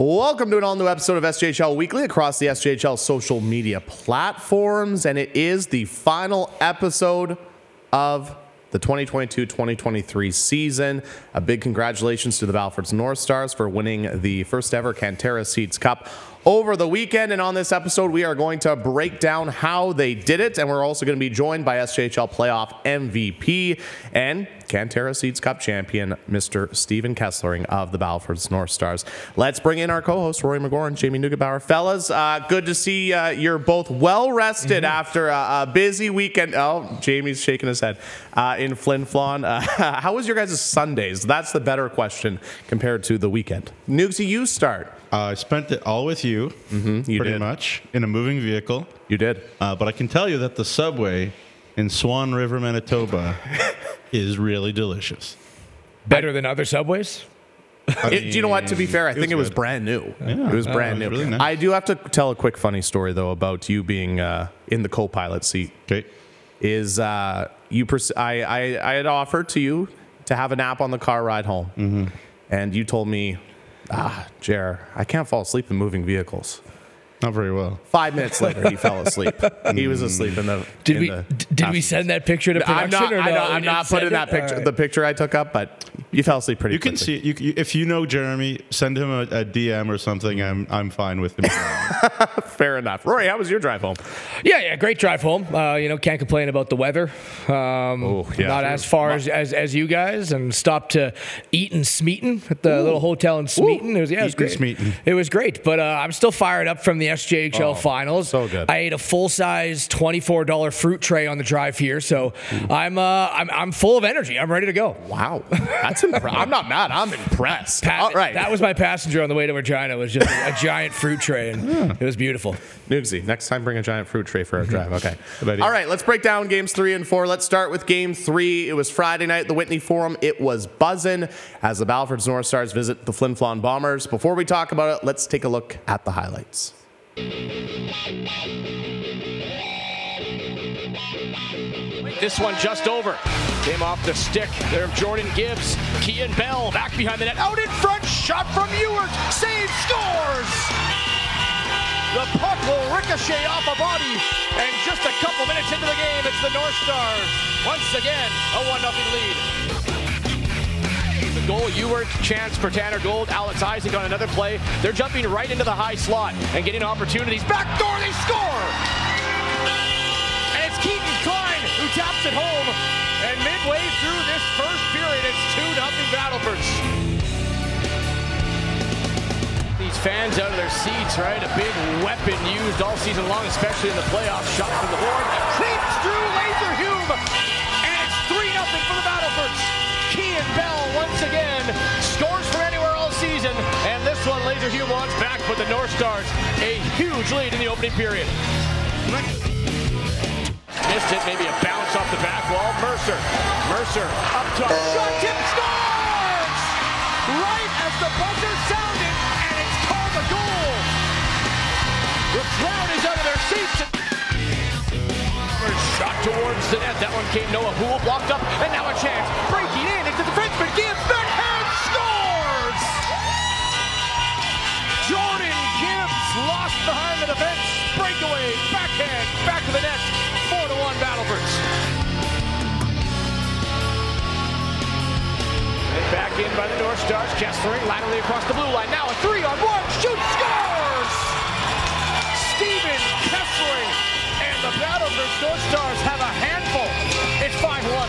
Welcome to an all-new episode of SJHL Weekly across the SJHL social media platforms, and it is the final episode of the 2022-2023 season. A big congratulations to the Battleford North Stars for winning the first ever Cantera Seeds Cup over the weekend. And on this episode, we are going to break down how they did it, and we're also going to be joined by SJHL playoff MVP and Cantera Seeds Cup champion, Mr. Steven Kesslering of the Battleford North Stars. Let's bring in our co-hosts, Rory McGorry and Jamie Neugebauer. Fellas, good to see you're both well-rested after a busy weekend. Oh, Jamie's shaking his head. In Flin Flon. How was your guys' Sundays? That's the better question compared to the weekend. Nugsy, you start. I spent it all with you, pretty much, in a moving vehicle. You did. But I can tell you that the subway in Swan River, Manitoba is really delicious. Better than other subways? Do you know what? To be fair, I think it was brand new. Yeah. It was brand new. Really nice. I do have to tell a quick funny story, though, about you being in the co-pilot seat. Okay. I had offered to you to have a nap on the car ride home. And you told me, Jer, I can't fall asleep in moving vehicles. Not very well. 5 minutes later, he fell asleep. He was asleep in the. Did we send that picture to production? I'm not putting that picture. Right. The picture I took up, but you fell asleep pretty. You can see if you know Jeremy, send him a DM or something. I'm fine with him. Fair enough. Rory, how was your drive home? Yeah, great drive home. Can't complain about the weather. Not as far as you guys, and stopped to eat in Smeaton at the little hotel in Smeaton. It was great. Smeaton. It was great, but I'm still fired up from the SJHL finals. So good. I ate a full-size $24 fruit tray on the drive here, so I'm full of energy. I'm ready to go. Wow, that's I'm not mad. I'm impressed. All right, that was my passenger on the way to Regina. Was just a giant fruit tray, and it was beautiful. Nugsy, next time bring a giant fruit tray for our drive. Okay. All right, let's break down games 3 and 4. Let's start with game 3. It was Friday night at the Whitney Forum. It was buzzing as the Battleford North Stars visit the Flin Flon Bombers. Before we talk about it, let's take a look at the highlights. This one just over. Came off the stick there of Jordan Gibbs. Kean Bell back behind the net. Out in front. Shot from Ewart. Save, scores! The puck will ricochet off a body. And just a couple minutes into the game, it's the North Stars. Once again, a 1-0 lead. The goal, Ewart, chance for Tanner Gold. Alex Isaac on another play. They're jumping right into the high slot and getting opportunities. Backdoor, they score! And it's Keaton Klein who taps it home. And midway through this first period, it's 2-0 Battlefords. These fans out of their seats, right? A big weapon used all season long, especially in the playoffs. Shot from the board. Creeps through Laserhume. And it's 3-0 for the Battlefords. Kean Bell once again scores from anywhere all season, and this one Laserhume wants back, but the North Stars a huge lead in the opening period. Missed it, maybe a bounce off the back wall. Mercer up top, shot tip, scores! Right as the buzzer sounded, and it's called a goal. The crowd is out of their seats. Shot towards the net. That one came Noah Houle blocked up, and now a chance. Breaking in, it's the defenseman. Gibbs backhand scores! Jordan Gibbs lost behind the defense. Breakaway, backhand, back to the net. 4-1 Battlefords. And back in by the North Stars. Kesslering laterally across the blue line. Now a 3-on-1. Shoot, scores! Steven Kesslering. And the Battleford North Stars have a handful. It's 5-1.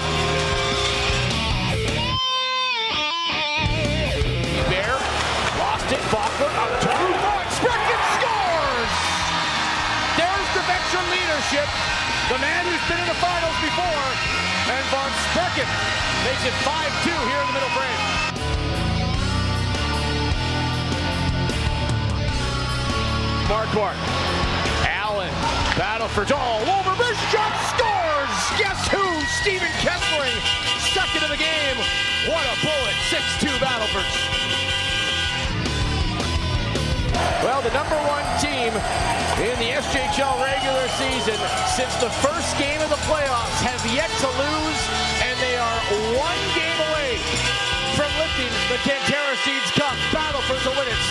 Bear lost it. Bachler up to Von Sprecken scores! There's the veteran leadership. The man who's been in the finals before. And Von Sprecken makes it 5-2 here in the middle frame. Marquardt. Allen. Battleford all over. This shot scores! Guess who? Steven Kesslering. Second of the game. What a bullet. 6-2 Battlefords. Well, the number one team in the SJHL regular season since the first game of the playoffs have yet to lose, and they are one game away from lifting the Cantera Seeds Cup. Battleford to win it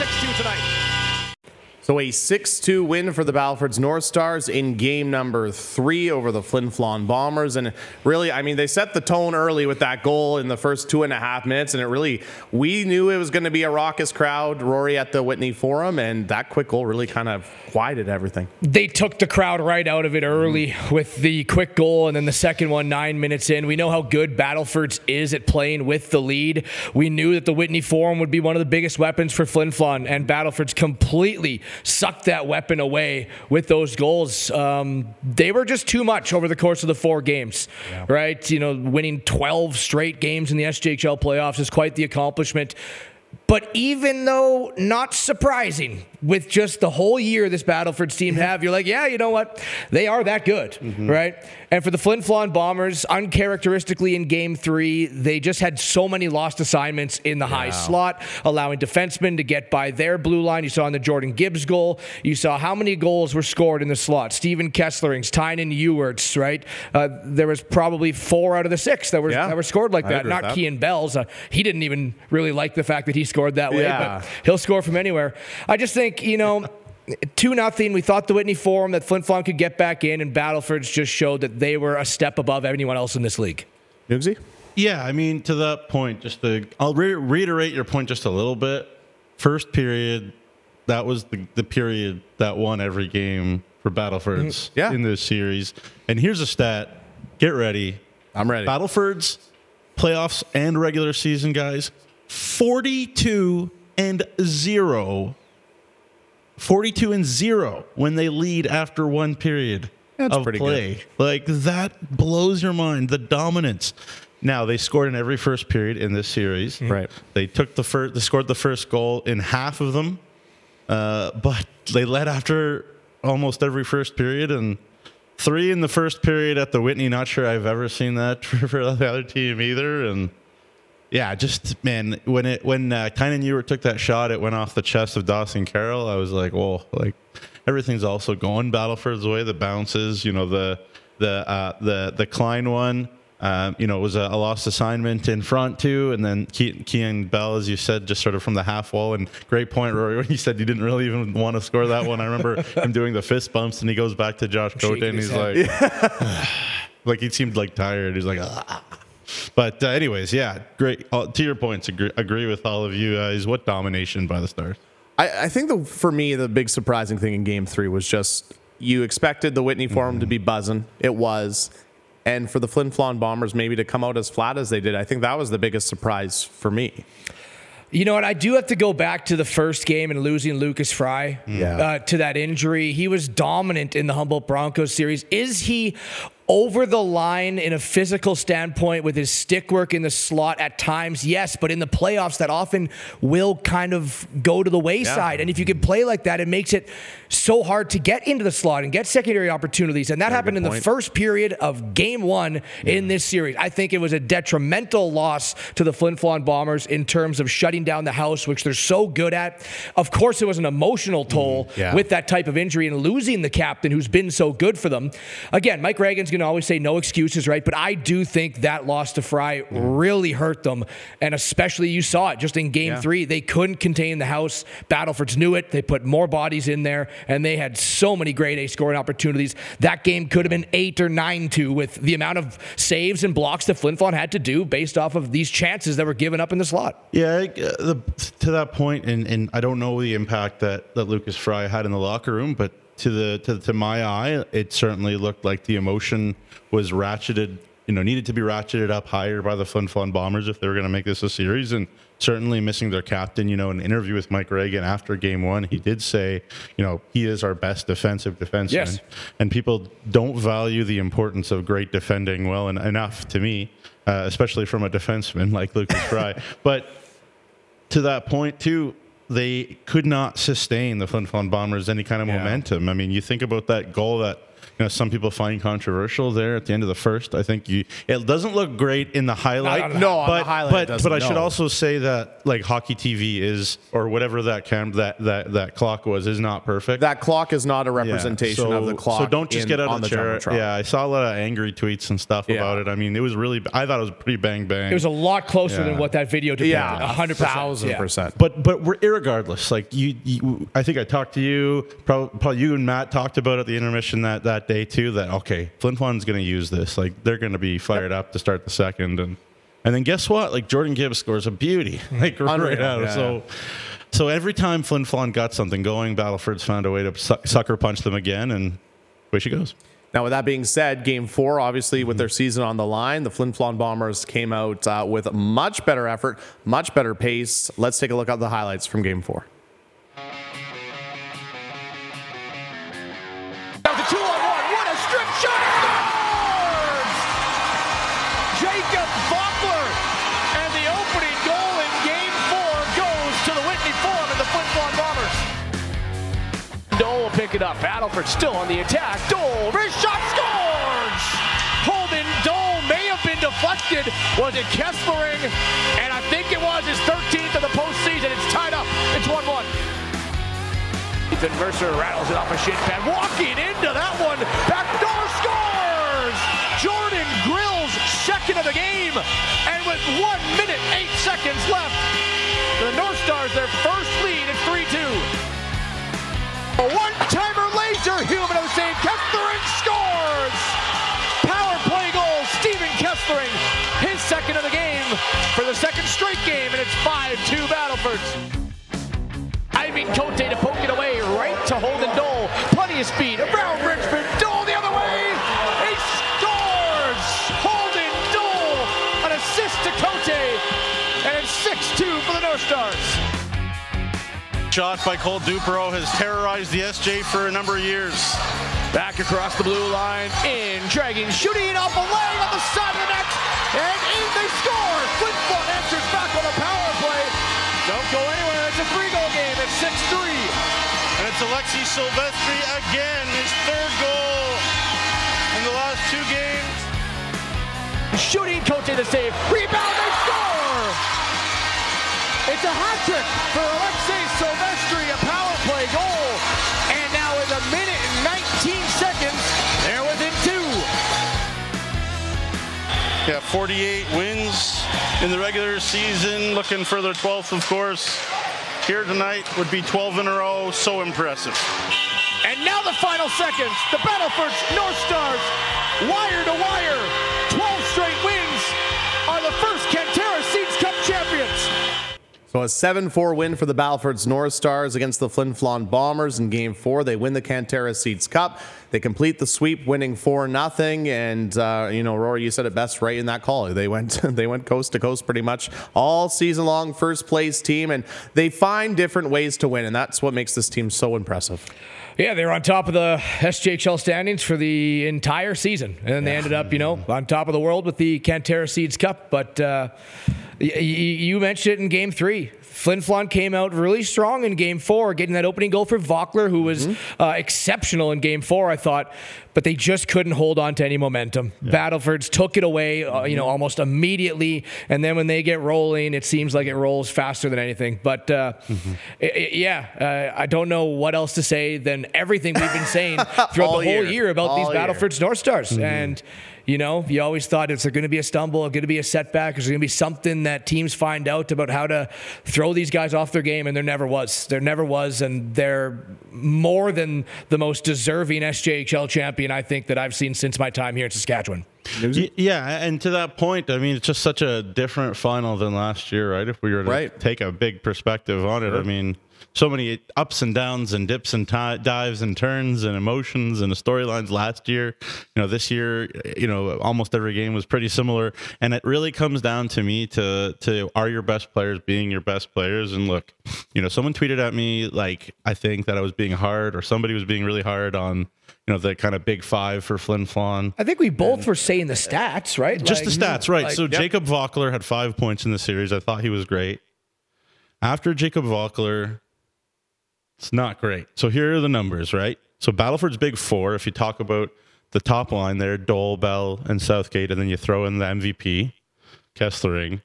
6-2 tonight. So a 6-2 win for the Battlefords North Stars in game number 3 over the Flin Flon Bombers. And really, I mean, they set the tone early with that goal in the first 2.5 minutes. And we knew it was going to be a raucous crowd, Rory, at the Whitney Forum. And that quick goal really kind of quieted everything. They took the crowd right out of it early with the quick goal. And then the second one, 9 minutes in. We know how good Battlefords is at playing with the lead. We knew that the Whitney Forum would be one of the biggest weapons for Flin Flon. And Battlefords completely sucked that weapon away with those goals. They were just too much over the course of the 4 games, right? You know, winning 12 straight games in the SJHL playoffs is quite the accomplishment. But even though not surprising with just the whole year this Battlefords team have, you're like, yeah, you know what? They are that good, right? And for the Flin Flon Bombers, uncharacteristically in Game 3, they just had so many lost assignments in the high slot, allowing defensemen to get by their blue line. You saw in the Jordan Gibbs goal, you saw how many goals were scored in the slot. Steven Kesslerings, Tynan Ewerts, right? There was probably 4 out of the 6 that were scored like that. Not Kean Bells. He didn't even really like the fact that he scored that way, but he'll score from anywhere. I just think, 2-0. We thought the Whitney Forum that Flin Flon could get back in, and Battlefords just showed that they were a step above anyone else in this league. Nugsy? Yeah, I mean, to that point, I'll reiterate your point just a little bit. First period, that was the period that won every game for Battlefords in this series. And here's a stat. Get ready. I'm ready. Battlefords, playoffs and regular season, guys, 42-0. 42-0 when they lead after one period of play. Good. Like, that blows your mind, the dominance. Now, they scored in every first period in this series. Right. They scored the first goal in half of them, but they led after almost every first period, and 3 in the first period at the Whitney. Not sure I've ever seen that for the other team either. And yeah, just, man, when Tynan Ewert took that shot, it went off the chest of Dawson Carroll. I was like, whoa, like, everything's also going Battleford's way. The bounces, the Klein one, it was a lost assignment in front too. And then Kean Bell, as you said, just sort of from the half wall. And great point, Rory, when you said you didn't really even want to score that one. I remember him doing the fist bumps, and he goes back to Josh Cote, and he's like, like, he seemed like tired. He's like, ah. But anyways, yeah, great. To your points, agree with all of you guys. What domination by the Stars. I think for me, the big surprising thing in Game 3 was just you expected the Whitney Forum to be buzzing. It was. And for the Flin Flon Bombers maybe to come out as flat as they did, I think that was the biggest surprise for me. You know what? I do have to go back to the first game and losing Lucas Fry to that injury. He was dominant in the Humboldt Broncos series. Is he over the line in a physical standpoint with his stick work in the slot at times? Yes, but in the playoffs, that often will kind of go to the wayside. And if you can play like that, it makes it so hard to get into the slot and get secondary opportunities. And that happened in the first period of Game 1 in this series. I think it was a detrimental loss to the Flin Flon Bombers in terms of shutting down the house, which they're so good at. Of course, it was an emotional toll with that type of injury and losing the captain who's been so good for them. Again, Mike Reagan's going to always say no excuses, right? But I do think that loss to Fry really hurt them. And especially you saw it just in Game 3. They couldn't contain the house. Battlefords knew it. They put more bodies in there, and they had so many grade A scoring opportunities. That game could have been 8 or 9-2 with the amount of saves and blocks that Flin Flon had to do based off of these chances that were given up in the slot. Yeah, to that point, and I don't know the impact that Lucas Fry had in the locker room, but to my eye, it certainly looked like the emotion was ratcheted, needed to be ratcheted up higher by the Flin Flon Bombers if they were going to make this a series. And certainly missing their captain, in an interview with Mike Reagan after Game 1, he did say, he is our best defensive defenseman. Yes. And people don't value the importance of great defending enough to me, especially from a defenseman like Lucas Fry. But to that point too, they could not sustain the Flin Flon Bombers any kind of momentum. I mean, you think about that goal that some people find controversial there at the end of the first. I think it doesn't look great in the highlight. No, on the highlight it doesn't, but I should no. also say that like Hockey TV is, or whatever that that clock is not perfect. That clock is not a representation of the clock. So don't just get out of the chair. Jumbotron. Yeah, I saw a lot of angry tweets and stuff about it. I mean, it was really, I thought it was pretty bang bang. It was a lot closer than what that video depicted. Yeah, 100%. 1,000%. But we're irregardless. Like you, I think I talked to you. Probably you and Matt talked about at the intermission that day too. That okay, Flin Flon's going to use this. Like they're going to be fired up to start the second, and then guess what? Like Jordan Gibbs scores a beauty. Like right out. Yeah. So every time Flin Flon got something going, Battleford's found a way to sucker punch them again, and away she goes. Now, with that being said, Game 4, obviously, with their season on the line, the Flin Flon Bombers came out with much better effort, much better pace. Let's take a look at the highlights from Game 4. That was a 2-on-1. What a strip shot! Scores! Jacob Vockler. And the opening goal in Game 4 goes to the Whitney Forum and the Flin Flon Bombers. Dole will pick it up. Battleford still on the attack. Dole, wrist shot, scores! Holden Dole may have been deflected. Was it Kessling? And I think it was his 13th of the postseason. It's tied up. It's 1-1. Ethan Mercer rattles it off a shin pad. Walking into that one. Backdoor scores! Jordan Grills, second of the game. And with 1 minute, 8 seconds left, the North Stars their first lead at 3-2. A one-timer laser human of the same. Kessling scores! Power play goal, Steven Kessling. His second of the game for the second straight game, and it's 5-2 Battleford. Ivan Cote to poke it away, right to Holden Dole. Plenty of speed, around Richmond. Dole the other way. He scores! Holden Dole, an assist to Cote, and it's 6-2 for the North Stars. Shot by Cole Dupereau has terrorized the SJ for a number of years. Back across the blue line, in, dragging, shooting off a leg on the side of the net, and in they score! Flin Flon answers back on a power play. Don't go anywhere, it's a 3-goal game, it's 6-3. And it's Alexi Silvestri again, his third goal in the last 2 games. Shooting, Cote the save, rebound, they score! It's a hat trick for Alexei Silvestri, a power play goal. And now with 1 minute and 19 seconds, they're within 2. Yeah, 48 wins in the regular season, looking for their 12th, of course. Here tonight would be 12 in a row, so impressive. And now the final seconds, the Battleford North Stars, wire to wire, 12 straight wins, are the first Cantera Seeds Cup champions. So a 7-4 win for the Battleford's North Stars against the Flin Flon Bombers in Game 4. They win the Cantera Seeds Cup. They complete the sweep, winning 4-0. And Rory, you said it best right in that call. They went coast to coast pretty much all season long, first place team, and they find different ways to win, and that's what makes this team so impressive. Yeah, they were on top of the SJHL standings for the entire season. And then they ended up, on top of the world with the Cantera Seeds Cup. But you mentioned it in Game 3. Flin Flon came out really strong in Game 4, getting that opening goal for Vockler, who was exceptional in Game 4, I thought. But they just couldn't hold on to any momentum. Yeah. Battlefords took it away, almost immediately. And then when they get rolling, it seems like it rolls faster than anything. But I don't know what else to say than everything we've been saying throughout the whole year about these Battlefords North Stars. And you always thought, is there going to be a stumble, going to be a setback, is there going to be something that teams find out about how to throw these guys off their game? And there never was. And they're more than the most deserving SJHL champion, I think, that I've seen since my time here in Saskatchewan. Yeah, and to that point, I mean, it's just such a different final than last year, right? If we were to take a big perspective on it, I mean, so many ups and downs and dips and dives and turns and emotions and the storylines last year. This year, almost every game was pretty similar. And it really comes down to me to are your best players being your best players? And look, someone tweeted at me, like, I think that I was being hard, or somebody was being really hard on, the kind of big 5 for Flin Flon. I think we both were saying the stats, right? Just the stats, right. So Jacob Vockler had 5 points in the series. I thought he was great. After Jacob Vockler, It's not great. So here are the numbers, right? So Battleford's big four, if you talk about the top line there, Dole, Bell, and Southgate, and then you throw in the MVP, Kesselring,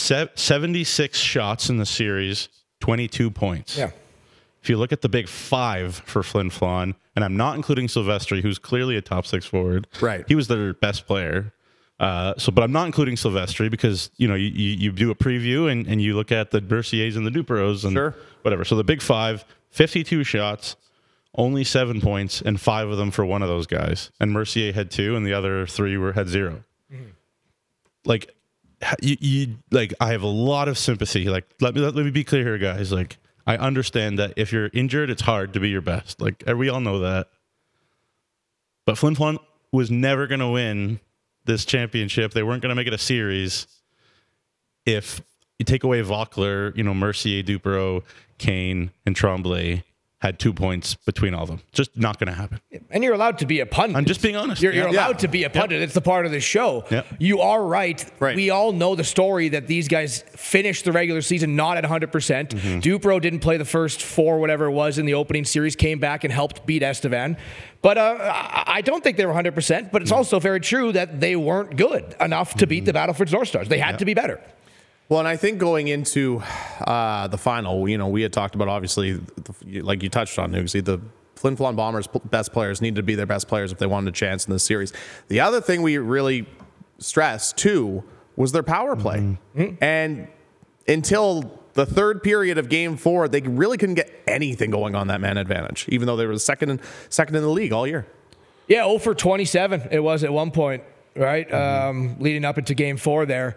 76 shots in the series, 22 points. Yeah. If you look at the big five for Flin Flon, and I'm not including Silvestri, who's clearly a top six forward. Right. He was their best player. But I'm not including Silvestri because, you do a preview and you look at the Merciers and the Duperos and whatever. So the big five, 52 shots, only 7 points, and 5 of them for one of those guys. And Mercier had 2, and the other 3 had 0. Mm-hmm. Like, I have a lot of sympathy. Like, let me be clear here, guys. Like, I understand that if you're injured, it's hard to be your best. Like, we all know that. But Flin Flon was never going to win this championship. They weren't going to make it a series if you take away Vauclair, Mercier, Dupereau, Kane, and Tremblay had 2 points between all of them. Just not going to happen. And you're allowed to be a pundit. I'm just being honest. You're allowed to be a pundit. It's the part of the show. Yep. You are right. We all know the story that these guys finished the regular season not at 100%. Mm-hmm. Dupereau didn't play the first 4, whatever it was, in the opening series, came back and helped beat Estevan. But I don't think they were 100%, but it's also very true that they weren't good enough to beat the Battleford North Stars. They had to be better. Well, and I think going into the final, we had talked about, obviously, like you touched on, Nugsy, the Flin Flon Bombers' best players needed to be their best players if they wanted a chance in this series. The other thing we really stressed, too, was their power play. Mm-hmm. And until the third period of Game 4, they really couldn't get anything going on that man advantage, even though they were second in the league all year. Yeah, 0 for 27 it was at one point, right? Mm-hmm. Leading up into Game 4 there.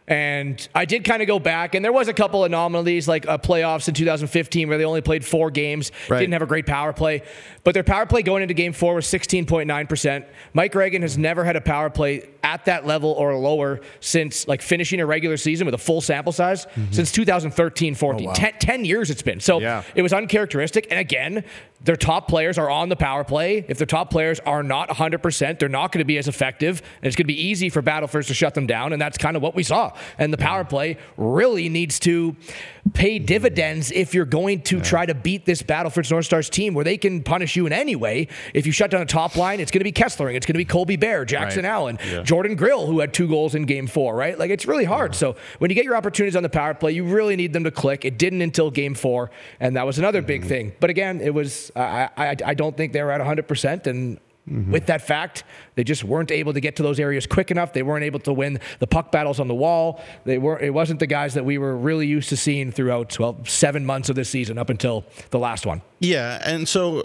And I did kind of go back, and there was a couple anomalies, like playoffs in 2015 where they only played 4 games, didn't have a great power play. But their power play going into Game 4 was 16.9%. Mike Reagan has never had a power play at that level or lower since finishing a regular season with a full sample size since 2013-14. Oh, wow. 10 years it's been. So it was uncharacteristic. And again, their top players are on the power play. If their top players are not 100%, they're not going to be as effective. And it's going to be easy for Battleford to shut them down. And that's kind of what we saw. And the power play really needs to pay dividends if you're going to try to beat this Battleford North Stars team where they can punish you in any way. If you shut down a top line, it's going to be Kesselring. It's going to be Colby Bear, Jackson Allen, Jordan Grill, who had 2 goals in Game 4, right? Like, it's really hard. So when you get your opportunities on the power play, you really need them to click. It didn't until Game 4, and that was another big thing. But again, it was I don't think they were at 100%, and with that fact, they just weren't able to get to those areas quick enough. They weren't able to win the puck battles on the wall. It wasn't the guys that we were really used to seeing throughout 7 months of this season up until the last one. Yeah, and so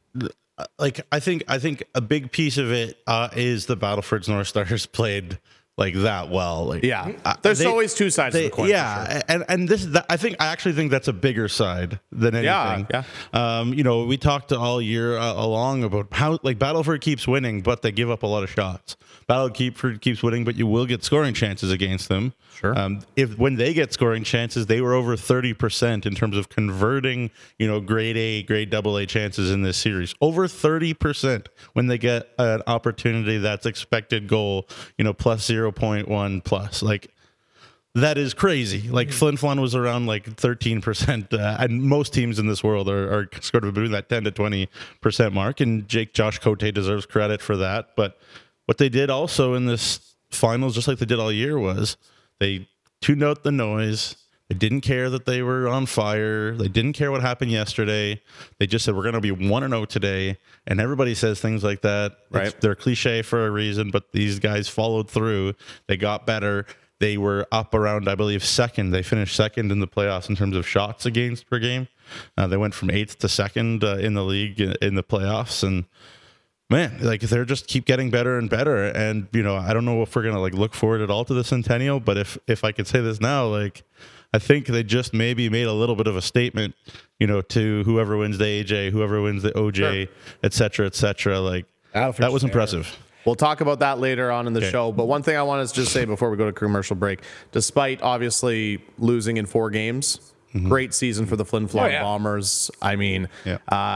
I think a big piece of it is the Battleford North Stars played that well. There's always 2 sides to the coin. Yeah, sure. and I actually think that's a bigger side than anything. Yeah. We talked all year along about how Battleford keeps winning, but they give up a lot of shots. Battleford keeps winning, but you will get scoring chances against them. Sure. When they get scoring chances, they were over 30% in terms of converting, grade A, grade AA chances in this series. Over 30% when they get an opportunity that's expected goal, plus 0.1 plus. That is crazy. Flin Flon was around 13%, and most teams in this world are sort of between that 10 to 20% mark. And Josh Cote deserves credit for that. But what they did also in this finals, just like they did all year, was they tuned out the noise. They didn't care that they were on fire. They didn't care what happened yesterday. They just said, we're going to be 1-0 today. And everybody says things like that. Right. They're cliche for a reason, but these guys followed through. They got better. They were up around, I believe, second. They finished second in the playoffs in terms of shots against per game. They went from 8th to 2nd in the league in the playoffs. And man, they're just keep getting better and better. And, I don't know if we're going to look forward at all to the Centennial, but if I could say this now, I think they just maybe made a little bit of a statement, to whoever wins the AJ, whoever wins the OJ, et cetera, et cetera. That was impressive. We'll talk about that later on in the show. But one thing I want to just say before we go to commercial break, despite obviously losing in 4 games, great season for the Flin Flon Bombers. I mean,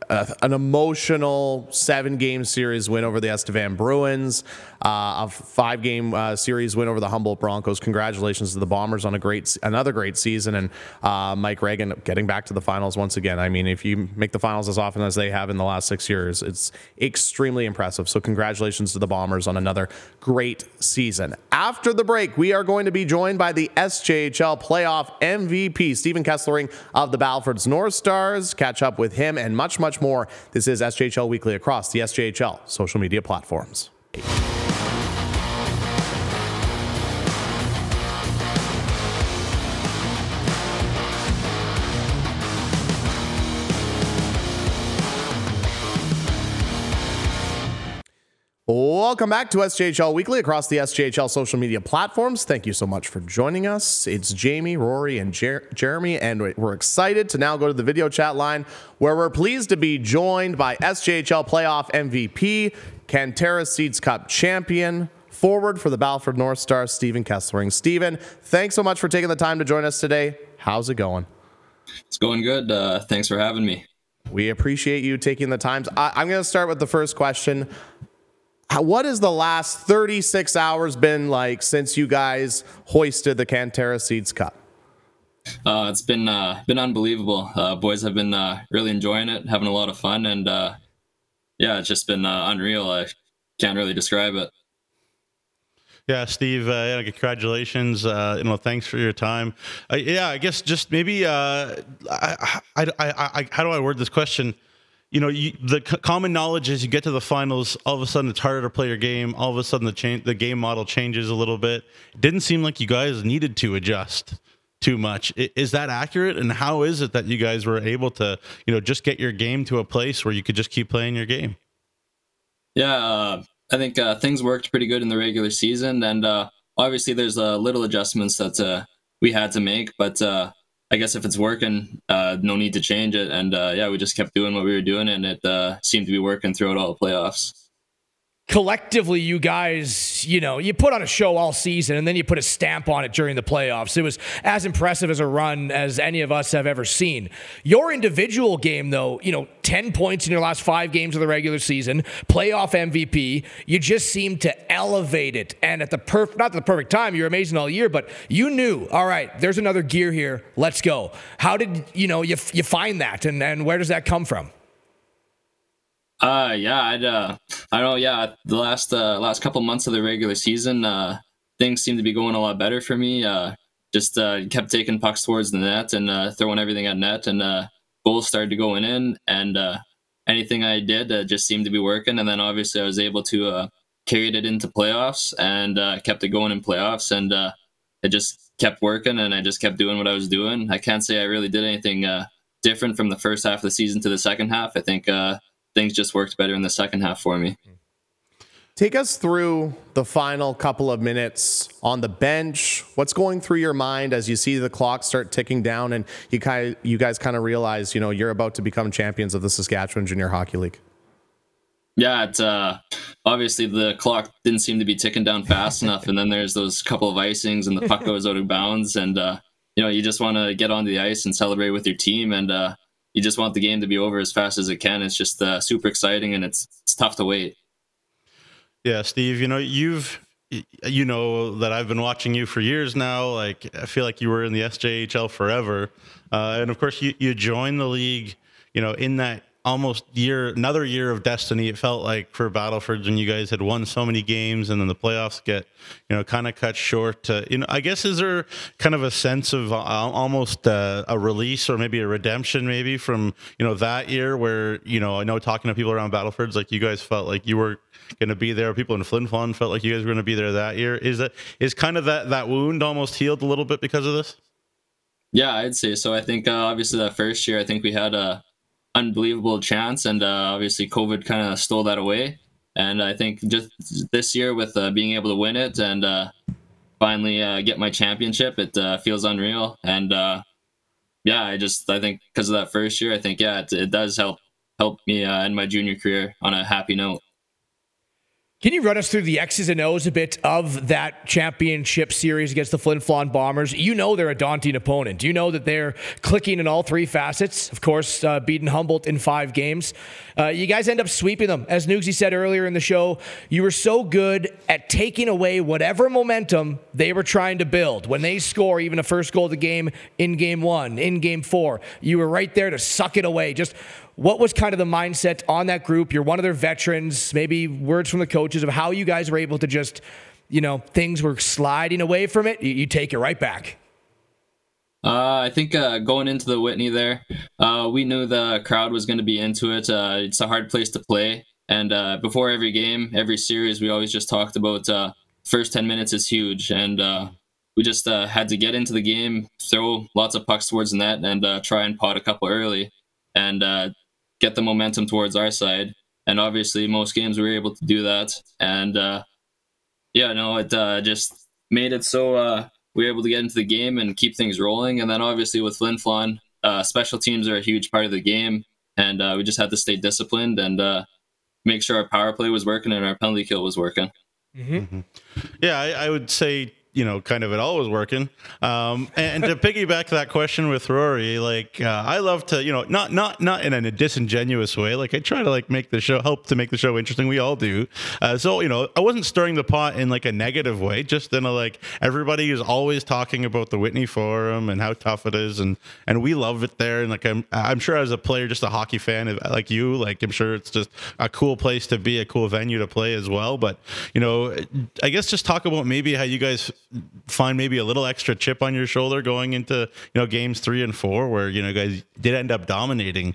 an emotional 7-game series win over the Estevan Bruins, a 5-game series win over the Humboldt Broncos. Congratulations to the Bombers on another great season, and Mike Reagan getting back to the finals once again. I mean, if you make the finals as often as they have in the last 6 years, it's extremely impressive. So congratulations to the Bombers on another great season. After the break, we are going to be joined by the SJHL playoff MVP, Steven Kesslering of the Battleford's North Stars. Catch up with him and much, much more. This is SJHL Weekly across the SJHL social media platforms. Welcome back to SJHL Weekly across the SJHL social media platforms. Thank you so much for joining us. It's Jamie, Rory, and Jeremy, and we're excited to now go to the video chat line where we're pleased to be joined by SJHL playoff MVP, Cantera Seeds Cup champion, forward for the Battleford North Stars, Steven Kesslering. Steven, thanks so much for taking the time to join us today. How's it going? It's going good. Thanks for having me. We appreciate you taking the time. I'm going to start with the first question. What has the last 36 hours been like since you guys hoisted the Cantera Seeds Cup? It's been unbelievable. Boys have been really enjoying it, having a lot of fun, and yeah, it's just been unreal. I can't really describe it. Yeah, Steve, congratulations. Thanks for your time. I guess just maybe, how do I word this question? The common knowledge is you get to the finals, all of a sudden it's harder to play your game. All of a sudden the game model changes a little bit. It didn't seem like you guys needed to adjust too much. Is that accurate? And how is it that you guys were able to, just get your game to a place where you could just keep playing your game? Yeah, I think things worked pretty good in the regular season. And obviously there's little adjustments that we had to make, but I guess if it's working, no need to change it. And we just kept doing what we were doing, and it seemed to be working throughout all the playoffs. Collectively, you guys, you put on a show all season and then you put a stamp on it during the playoffs. It was as impressive as a run as any of us have ever seen. Your individual game, though, 10 points in your last 5 games of the regular season, playoff MVP, you just seemed to elevate it. And at not the perfect time, you're amazing all year, but you knew, all right, there's another gear here, let's go. How did, you find that, and where does that come from? I don't know. Yeah, the last couple months of the regular season, things seem to be going a lot better for me. Just kept taking pucks towards the net and throwing everything at net, and goals started going in, and anything I did just seemed to be working. And then obviously I was able to carry it into playoffs and kept it going in playoffs, and it just kept working, and I just kept doing what I was doing. I can't say I really did anything different from the first half of the season to the second half. I think things just worked better in the second half for me. Take us through the final couple of minutes on the bench. What's going through your mind as you see the clock start ticking down and you guys kind of realize, you're about to become champions of the Saskatchewan Junior Hockey League? Yeah, it's obviously the clock didn't seem to be ticking down fast enough, and then there's those couple of icings and the puck goes out of bounds, and you just want to get onto the ice and celebrate with your team, and you just want the game to be over as fast as it can. It's just super exciting, and it's tough to wait. Yeah, Steve, you know that I've been watching you for years now. Like, I feel like you were in the SJHL forever. And of course you joined the league, in that almost another year of destiny. It felt like for Battleford, when you guys had won so many games and then the playoffs get, kind of cut short. I guess, is there kind of a sense of almost a release or maybe a redemption maybe from, that year where, I know talking to people around Battleford's, like you guys felt like you were going to be there. People in Flin Flon felt like you guys were going to be there that year. Is kind of that wound almost healed a little bit because of this? Yeah, I'd say so. I think obviously that first year, I think we had a unbelievable chance, and obviously COVID kind of stole that away. And I think just this year with being able to win it and finally get my championship, it feels unreal. And I think because of that first year, I think it does help me end my junior career on a happy note. Can you run us through the X's and O's a bit of that championship series against the Flin Flon Bombers? You know they're a daunting opponent. You know that they're clicking in all three facets. Of course, beating Humboldt in 5 games. You guys end up sweeping them. As Nugsy said earlier in the show, you were so good at taking away whatever momentum they were trying to build. When they score even a first goal of the game in Game 1, in Game 4, you were right there to suck it away. Just what was kind of the mindset on that group? You're one of their veterans, maybe words from the coaches of how you guys were able to just, things were sliding away from it. You take it right back. I think going into the Whitney there, we knew the crowd was going to be into it. It's a hard place to play. And before every game, every series, we always just talked about first 10 minutes is huge. And we just had to get into the game, throw lots of pucks towards the net, and try and pot a couple early and get the momentum towards our side. And obviously, most games we were able to do that. And it just made it so we were able to get into the game and keep things rolling. And then obviously with Flin Flon, special teams are a huge part of the game. And we just had to stay disciplined and make sure our power play was working and our penalty kill was working. Mm-hmm. Yeah, I would say, kind of it all was working. And to piggyback that question with Rory, I love to, not in a disingenuous way. I try to help to make the show interesting. We all do. So, I wasn't stirring the pot in a negative way, just in everybody is always talking about the Whitney Forum and how tough it is. And we love it there. And I'm sure as a player, just a hockey fan like you, I'm sure it's just a cool place to be, a cool venue to play as well. But, I guess just talk about maybe how you guys find maybe a little extra chip on your shoulder going into games 3 and 4 where you guys did end up dominating.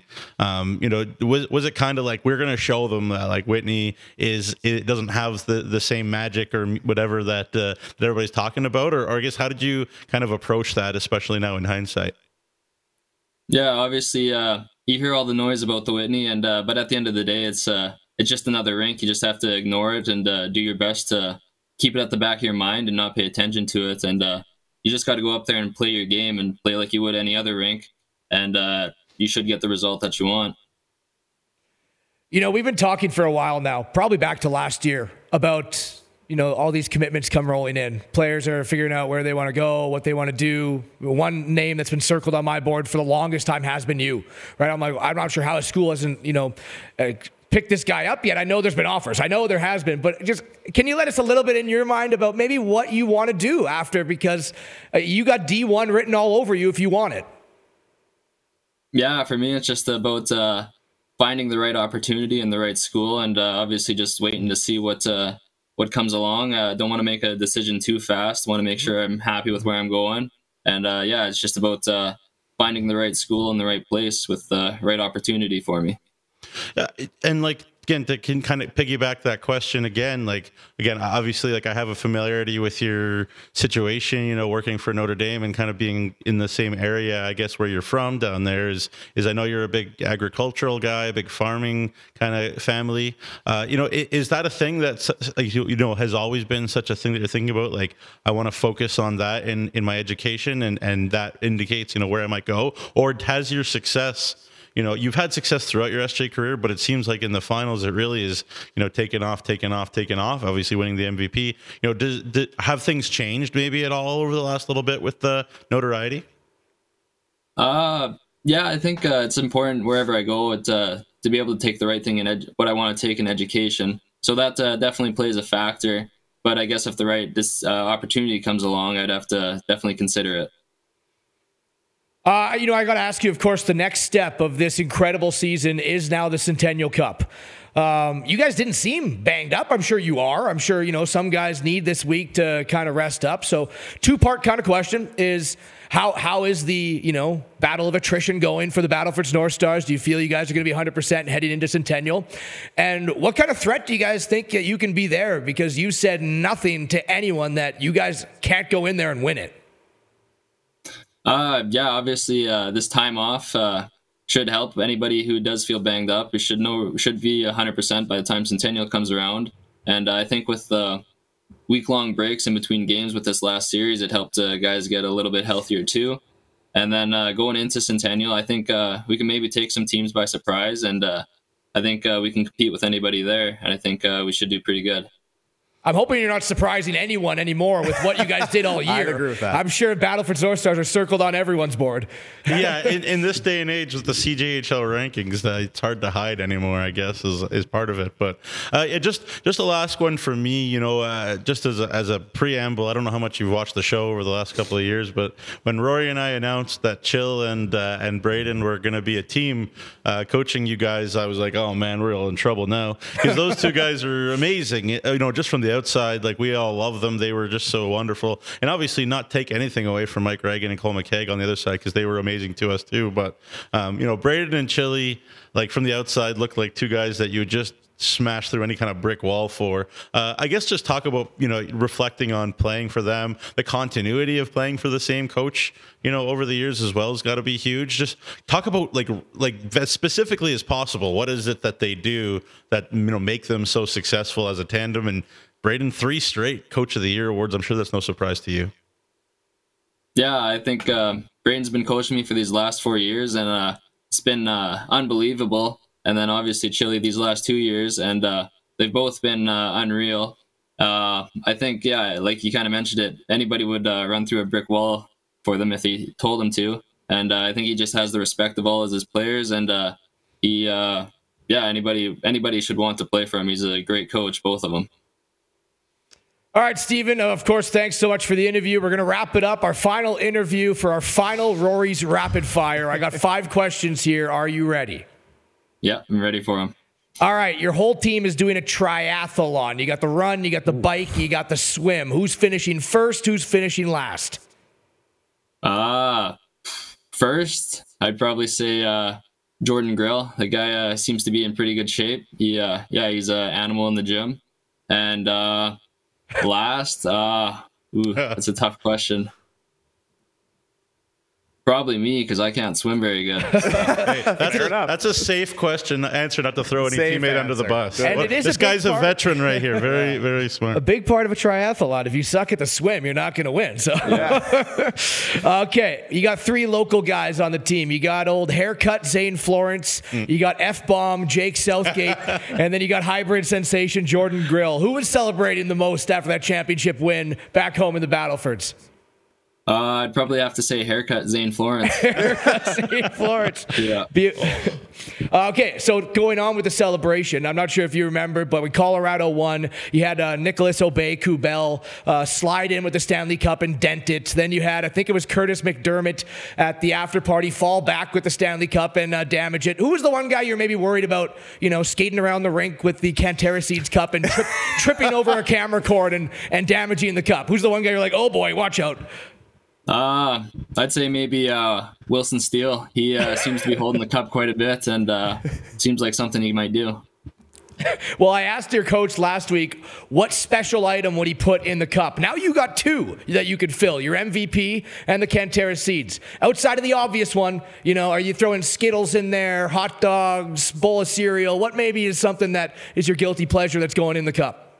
Was it kind of we're going to show them that Whitney it doesn't have the same magic or whatever that everybody's talking about, or I guess how did you kind of approach that, especially now in hindsight? Yeah, obviously you hear all the noise about the Whitney, and but at the end of the day, it's just another rink. You just have to ignore it and do your best to keep it at the back of your mind and not pay attention to it. And you just got to go up there and play your game and play like you would any other rink. And you should get the result that you want. We've been talking for a while now, probably back to last year, about, all these commitments come rolling in. Players are figuring out where they want to go, what they want to do. One name that's been circled on my board for the longest time has been you, right? I'm not sure how a school hasn't, pick this guy up yet. I know there's been offers. I know there has been, but just can you let us a little bit in your mind about maybe what you want to do after, because you got D1 written all over you if you want it. Yeah, for me, it's just about finding the right opportunity in the right school, and obviously just waiting to see what comes along. Don't want to make a decision too fast. Want to make sure I'm happy with where I'm going. And it's just about finding the right school in the right place with the right opportunity for me. And again, to kind of piggyback that question again, obviously, I have a familiarity with your situation, working for Notre Dame and kind of being in the same area, I guess, where you're from down there is I know you're a big agricultural guy, a big farming kind of family. Is that a thing that's, has always been such a thing that you're thinking about? I want to focus on that in my education and that indicates, where I might go? Or has your success, you've had success throughout your SJ career, but it seems like in the finals, it really is, taking off, obviously winning the MVP. Have things changed maybe at all over the last little bit with the notoriety? Yeah, I think it's important wherever I go to be able to take the right thing in what I want to take in education. So that definitely plays a factor. But I guess if the right opportunity comes along, I'd have to definitely consider it. I got to ask you, of course, the next step of this incredible season is now the Centennial Cup. You guys didn't seem banged up. I'm sure you are. I'm sure, some guys need this week to kind of rest up. So 2-part kind of question is how is the, battle of attrition going for the Battleford's North Stars? Do you feel you guys are going to be 100% heading into Centennial? And what kind of threat do you guys think that you can be there? Because you said nothing to anyone that you guys can't go in there and win it. Obviously, this time off should help anybody who does feel banged up. We should be 100% by the time Centennial comes around. And I think with the week-long breaks in between games with this last series, it helped guys get a little bit healthier too. And then going into Centennial, I think we can maybe take some teams by surprise and I think we can compete with anybody there, and I think we should do pretty good. I'm hoping you're not surprising anyone anymore with what you guys did all year. I'd agree with that. I'm sure Battleford North Stars are circled on everyone's board. Yeah, in this day and age with the CJHL rankings, it's hard to hide anymore, I guess, is part of it. But just a last one for me, just as a preamble, I don't know how much you've watched the show over the last couple of years, but when Rory and I announced that Chill and Braden were going to be a team coaching you guys, I was like, oh man, we're all in trouble now. Because those two guys are amazing, just from the outside, like we all love them. They were just so wonderful, and obviously not take anything away from Mike Reagan and Cole McKegg on the other side, because they were amazing to us too. But Braden and Chili, like from the outside, looked like two guys that you would just smash through any kind of brick wall for. I guess just talk about reflecting on playing for them, the continuity of playing for the same coach over the years as well has got to be huge. Just talk about like as specifically as possible, what is it that they do that make them so successful as a tandem? And Braden, 3 straight Coach of the Year awards. I'm sure that's no surprise to you. Yeah, I think Braden's been coaching me for these last 4 years, and it's been unbelievable. And then obviously Chili these last 2 years, and they've both been unreal. I think, like you kind of mentioned it, anybody would run through a brick wall for them if he told them to. And I think he just has the respect of all of his players, and anybody should want to play for him. He's a great coach, both of them. All right, Stephen, of course, thanks so much for the interview. We're going to wrap it up. Our final interview for our final Rory's Rapid Fire. I got 5 questions here. Are you ready? Yeah, I'm ready for him. All right, your whole team is doing a triathlon. You got the run, you got the bike, you got the swim. Who's finishing first? Who's finishing last? First, I'd probably say Jordan Grill. The guy seems to be in pretty good shape. He's an animal in the gym. And last, that's a tough question. Probably me, because I can't swim very good. Hey, that's a safe question answer, not to throw any Safe teammate under the bus. And it is this guy's a veteran right here. Very, very smart. A big part of a triathlon. If you suck at the swim, you're not going to win. So, Okay, you got 3 local guys on the team. You got old haircut Zane Florence. You got F-bomb Jake Southgate, and then you got hybrid sensation Jordan Grill. Who was celebrating the most after that championship win back home in the Battlefords? I'd probably have to say haircut Zane Florence. Zane Florence. Yeah. Okay, so going on with the celebration, I'm not sure if you remember, but when Colorado won, you had Nicholas Obey-Kubel slide in with the Stanley Cup and dent it. Then you had, I think it was Curtis McDermott at the after party, fall back with the Stanley Cup and damage it. Who was the one guy you're maybe worried about, skating around the rink with the Cantera Seeds Cup and tripping over a camera cord and damaging the cup? Who's the one guy you're like, oh boy, watch out? I'd say maybe Wilson Steele. He seems to be holding the cup quite a bit, and seems like something he might do. Well, I asked your coach last week what special item would he put in the cup. Now you got 2 that you could fill, your MVP and the Cantera Seeds. Outside of the obvious one, are you throwing Skittles in there, hot dogs, bowl of cereal? What maybe is something that is your guilty pleasure that's going in the cup?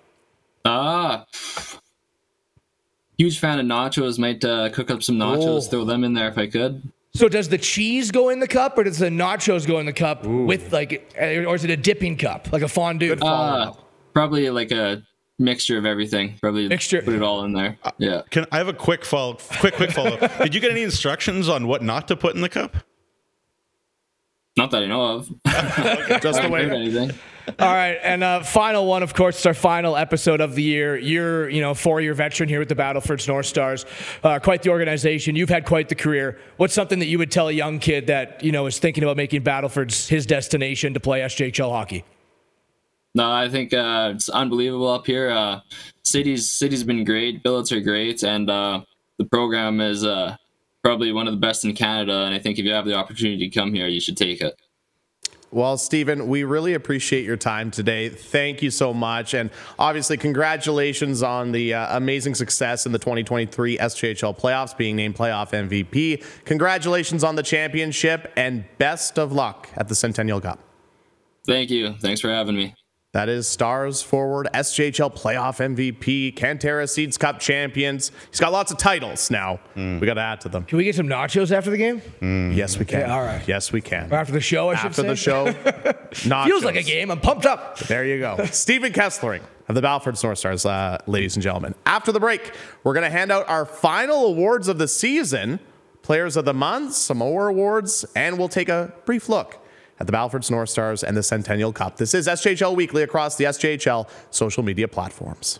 Huge fan of nachos. Might cook up some nachos, throw them in there if I could. So does the cheese go in the cup, or does the nachos go in the cup with or is it a dipping cup, like a fondue? Probably like a mixture of everything. Probably put it all in there. Yeah. I have a quick follow-up? Did you get any instructions on what not to put in the cup? Not that I know of. Just the way. Anything. All right, and final one, of course, it's our final episode of the year. You're, 4-year veteran here with the Battlefords North Stars. Quite the organization. You've had quite the career. What's something that you would tell a young kid that, is thinking about making Battlefords his destination to play SJHL hockey? No, I think it's unbelievable up here. City's been great. Billets are great, and the program is probably one of the best in Canada. And I think if you have the opportunity to come here, you should take it. Well, Stephen, we really appreciate your time today. Thank you so much. And obviously, congratulations on the amazing success in the 2023 SJHL playoffs, being named playoff MVP. Congratulations on the championship, and best of luck at the Centennial Cup. Thank you. Thanks for having me. That is Stars forward, SJHL playoff MVP, Cantera Seeds Cup champions. He's got lots of titles now. We got to add to them. Can we get some nachos after the game? Yes, we can. Okay, all right. Yes, we can. Or after the show, I should say. After the show, nachos. Feels like a game. I'm pumped up. There you go. Stephen Kesslering of the Battleford North Stars, ladies and gentlemen. After the break, we're going to hand out our final awards of the season, Players of the Month, some more awards, and we'll take a brief look at the Battleford North Stars and the Centennial Cup. This is SJHL Weekly across the SJHL social media platforms.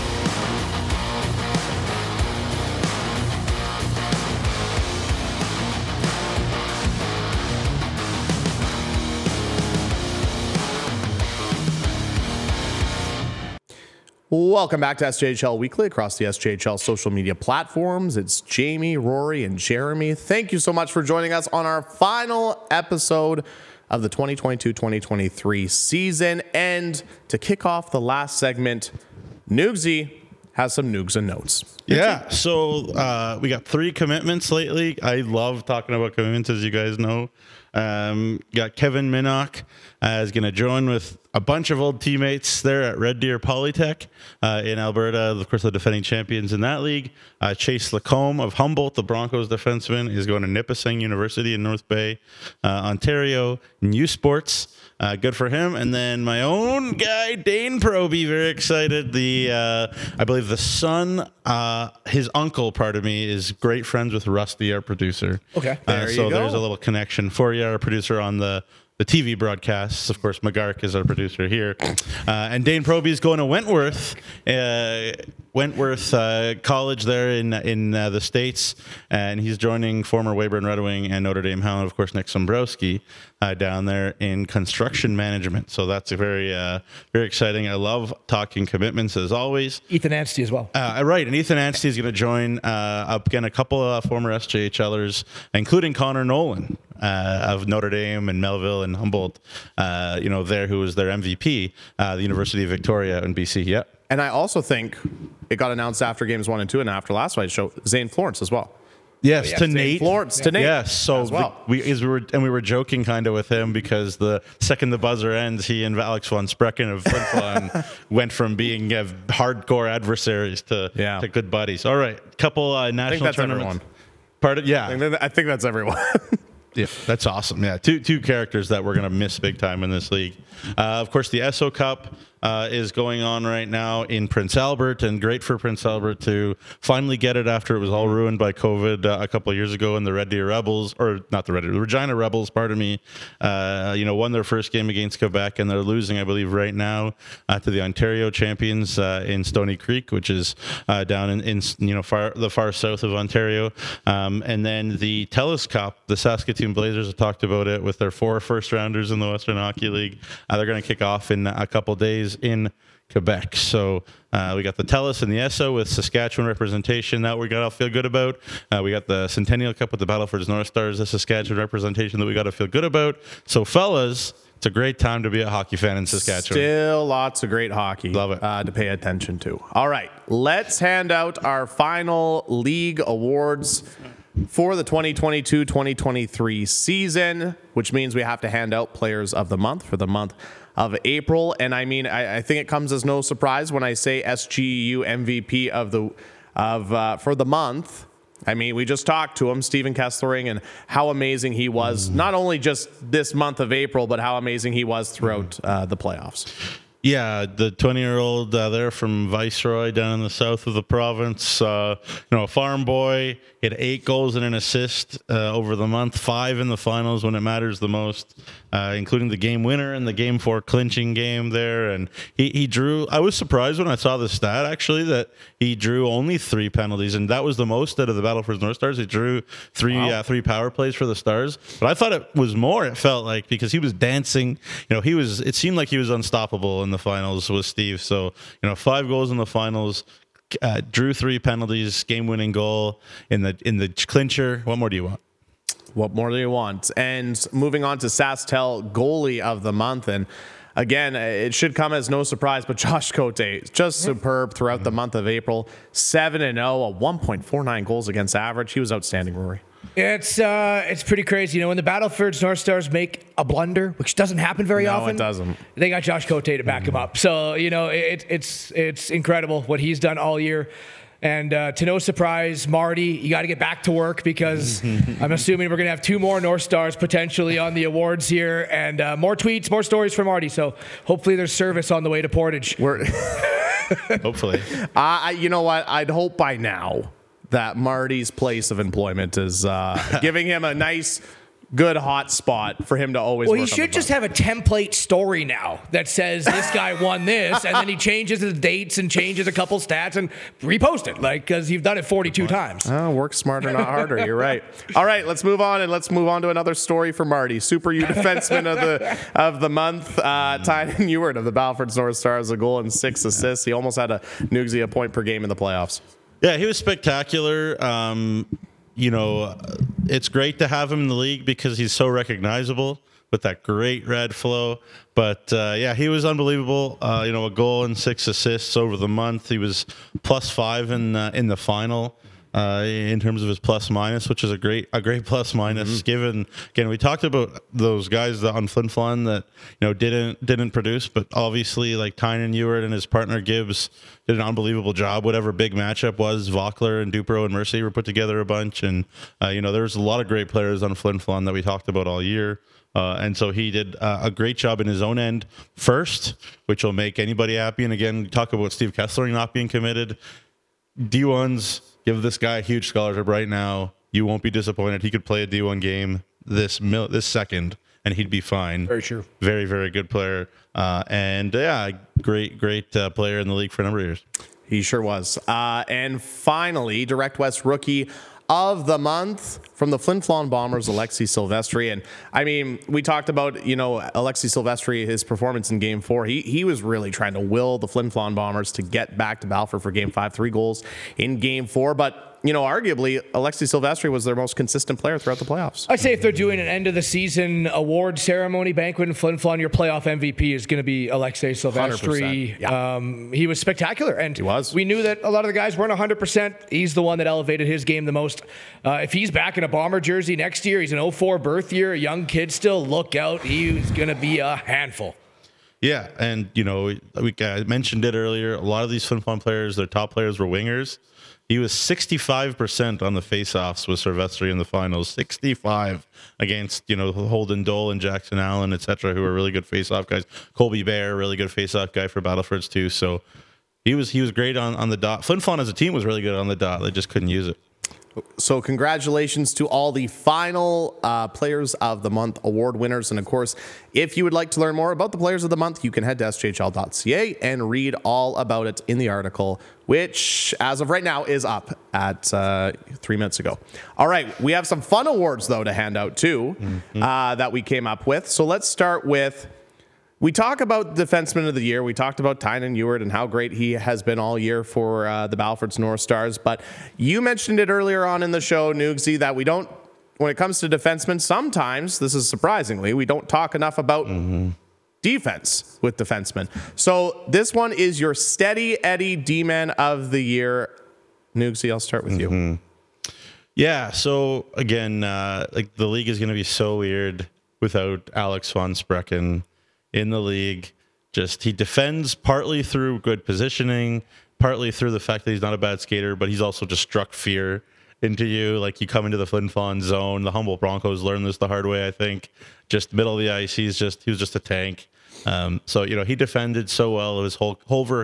Welcome back to SJHL Weekly across the SJHL social media platforms. It's Jamie, Rory, and Jeremy. Thank you so much for joining us on our final episode of the 2022-2023 season. And to kick off the last segment, Noogsy has some Noogs and Notes. Yeah, so we got 3 commitments lately. I love talking about commitments, as you guys know. Got Kevin Minnock is going to join with a bunch of old teammates there at Red Deer Polytech in Alberta, of course, the defending champions in that league. Chase Lacombe of Humboldt, the Broncos defenseman, is going to Nipissing University in North Bay, Ontario. New sports, good for him. And then my own guy, Dane Proby, very excited. I believe the son, his uncle, pardon me, is great friends with Rusty, our producer. Okay. So there's a little connection for you, our producer on the TV broadcasts. Of course, McGark is our producer here. And Dane Proby is going to Wentworth College there in the States. And he's joining former Weyburn Red Wing and Notre Dame Hound, of course, Nick Sombrowski, down there in construction management. So that's a very, very exciting. I love talking commitments, as always. Ethan Anstey as well. Right, and Ethan Anstey is going to join up again a couple of former SJHLers, including Connor Nolan of Notre Dame and Melville and Humboldt, who was their MVP, the University of Victoria in BC. Yep. And I also think it got announced after games 1 and 2 and after last night's show, Zane Florence as well. Yes, Yeah, to Zane Nate. Florence, to Nate. Yes, so as well. we were joking kind of with him because the second the buzzer ends, he and Alex von Sprecken of Flin went from being hardcore adversaries to good buddies. All right, couple national that's tournaments. everyone. Pardon? Yeah, I think that's everyone. yeah, that's awesome. Yeah, two characters that we're gonna miss big time in this league. Of course, the Esso Cup is going on right now in Prince Albert, and great for Prince Albert to finally get it after it was all ruined by COVID a couple of years ago. And the Red Deer Rebels, or not the Red Deer, the Regina Rebels, pardon me, won their first game against Quebec, and they're losing, I believe, right now to the Ontario champions in Stony Creek, which is down in the far south of Ontario. And then the TELUS Cup, the Saskatoon Blazers have talked about it with their 4 first-rounders in the Western Hockey League. They're going to kick off in a couple days in Quebec. So we got the TELUS and the ESSO with Saskatchewan representation that we got to feel good about. We got the Centennial Cup with the Battleford North Stars, the Saskatchewan representation that we got to feel good about. So fellas, it's a great time to be a hockey fan in Saskatchewan. Still lots of great hockey. Love it. To pay attention to. All right, let's hand out our final league awards for the 2022-2023 season, which means we have to hand out Players of the Month for the month of April. And I mean, I think it comes as no surprise when I say SGU MVP for the month. I mean, we just talked to him, Stephen Kesslering, and how amazing he was, not only just this month of April, but how amazing he was throughout the playoffs. Yeah, the 20-year-old there from Viceroy down in the south of the province, a farm boy, he had 8 goals and an assist over the month, 5 in the finals when it matters the most, including the game winner and the Game 4 clinching game there. And he drew, I was surprised when I saw the stat, actually, that he drew only 3 penalties, and that was the most out of the Battleford North Stars. He drew 3 power plays for the Stars, but I thought it was more, it felt like, because he was dancing. It seemed like he was unstoppable in the finals with Steve. So 5 goals in the finals, drew 3 penalties, game-winning goal in the clincher. What more do you want? What more do you want? And moving on to SaskTel goalie of the month, and again, it should come as no surprise, but Josh Cote, just superb throughout the month of April. 7-0, a 1.49 goals against average. He was outstanding, Rory. It's pretty crazy. You know, when the Battleford North Stars make a blunder, which doesn't happen very often. No, it doesn't. They got Josh Cote to back him up. So, you know, it's incredible what he's done all year. And to no surprise, Marty, you got to get back to work because I'm assuming we're going to have 2 more North Stars potentially on the awards here, and more tweets, more stories from Marty. So hopefully there's service on the way to Portage. Hopefully. You know what? I'd hope by now that Marty's place of employment is giving him a nice, good hot spot for him to always work Well, he on should the just boat. have a template story now that says this guy won this, and then he changes the dates and changes a couple stats and repost it, like, because you've done it 42 times. Oh, work smarter, not harder. You're right. All right, let's move on, and let's move on to another story for Marty. Super U defenseman of the month, Tynan Ewart of the Battleford North Stars, a goal and 6 assists. He almost had a point per game in the playoffs. Yeah, he was spectacular. You know, it's great to have him in the league because he's so recognizable with that great red flow. But yeah, he was unbelievable. You know, a goal and 6 assists over the month. He was +5 in the final in terms of his plus minus, which is a great plus minus. Given again, we talked about those guys on Flin Flon that didn't produce, but obviously like Tynan Ewart and his partner Gibbs did an unbelievable job. Whatever big matchup was, Vauclair and Dupro and Mercy were put together a bunch, and there's a lot of great players on Flin Flon that we talked about all year. And so he did a great job in his own end first, which will make anybody happy. And again, talk about Steve Kessler not being committed. D1s, give this guy a huge scholarship right now. You won't be disappointed. He could play a D1 game this second, and he'd be fine. Very true. Very, very good player. And yeah, great player in the league for a number of years. He sure was. And finally, Direct West Rookie of the Month from the Flin Flon Bombers, Alexi Silvestri. And I mean, we talked about, Alexi Silvestri, his performance in Game 4. He was really trying to will the Flin Flon Bombers to get back to Balfour for Game 5, 3 goals in Game 4. But arguably, Alexi Silvestri was their most consistent player throughout the playoffs. I'd say if they're doing an end-of-the-season award ceremony banquet in Flin Flon, your playoff MVP is going to be Alexei Silvestri. 100%, yeah. He was spectacular. And he was. We knew that a lot of the guys weren't 100%. He's the one that elevated his game the most. If he's back in a Bomber jersey next year, he's an 04 birth year, a young kid still, look out. He's going to be a handful. Yeah, and, I mentioned it earlier. A lot of these Flin Flon players, their top players were wingers. He was 65% on the faceoffs with Silvestri in the finals. 65 against, Holden Dole and Jackson Allen, et cetera, who are really good faceoff guys. Colby Bear, really good faceoff guy for Battlefords too. So he was great on the dot. Flin Flon as a team was really good on the dot. They just couldn't use it. So congratulations to all the final Players of the Month award winners. And of course, if you would like to learn more about the Players of the Month, you can head to sjhl.ca and read all about it in the article, which as of right now is up at 3 minutes ago. All right, we have some fun awards though to hand out too that we came up with. So let's start with, we talk about Defenseman of the Year. We talked about Tynan Ewart and how great he has been all year for the Battleford North Stars. But you mentioned it earlier on in the show, Nugsy, that we don't, when it comes to defensemen, sometimes, this is surprisingly, we don't talk enough about defense with defensemen. So this one is your Steady Eddie D-Man of the Year. Nugsy, I'll start with you. Yeah, so again, the league is going to be so weird without Alex von Sprecken in the league. Just, he defends partly through good positioning, partly through the fact that he's not a bad skater, but he's also just struck fear into you. Like, you come into the Flin Flon zone. The Humboldt Broncos learned this the hard way, I think. Just middle of the ice, he was just a tank. So he defended so well his whole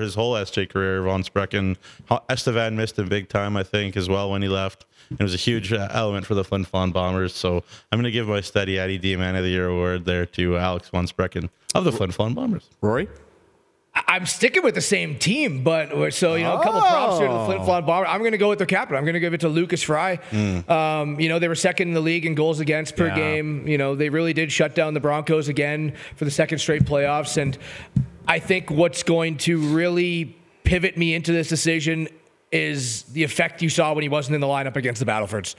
SJ career. Von Sprecken, Estevan missed him big time, I think, as well when he left. It was a huge element for the Flin Flon Bombers. So I'm going to give my Steady Eddie D-Man of the Year award there to Alex von Sprecken of the Flin Flon Bombers. Rory? I'm sticking with the same team, but so, a couple props here to the Flin Flon Bombers. I'm going to go with their captain. I'm going to give it to Lucas Fry. They were second in the league in goals against per game. They really did shut down the Broncos again for the second straight playoffs. And I think what's going to really pivot me into this decision is the effect you saw when he wasn't in the lineup against the Battlefords.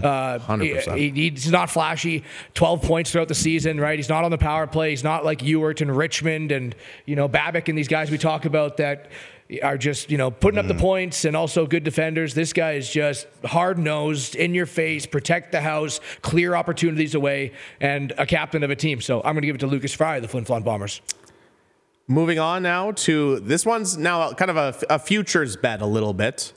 100%. He's not flashy. 12 points throughout the season, right? He's not on the power play. He's not like Ewart and Richmond and, Babbitt and these guys we talk about that are just, putting up the points and also good defenders. This guy is just hard-nosed, in your face, protect the house, clear opportunities away, and a captain of a team. So I'm going to give it to Lucas Fry, the Flin Flon Bombers. Moving on now to this one's now kind of a futures bet a little bit.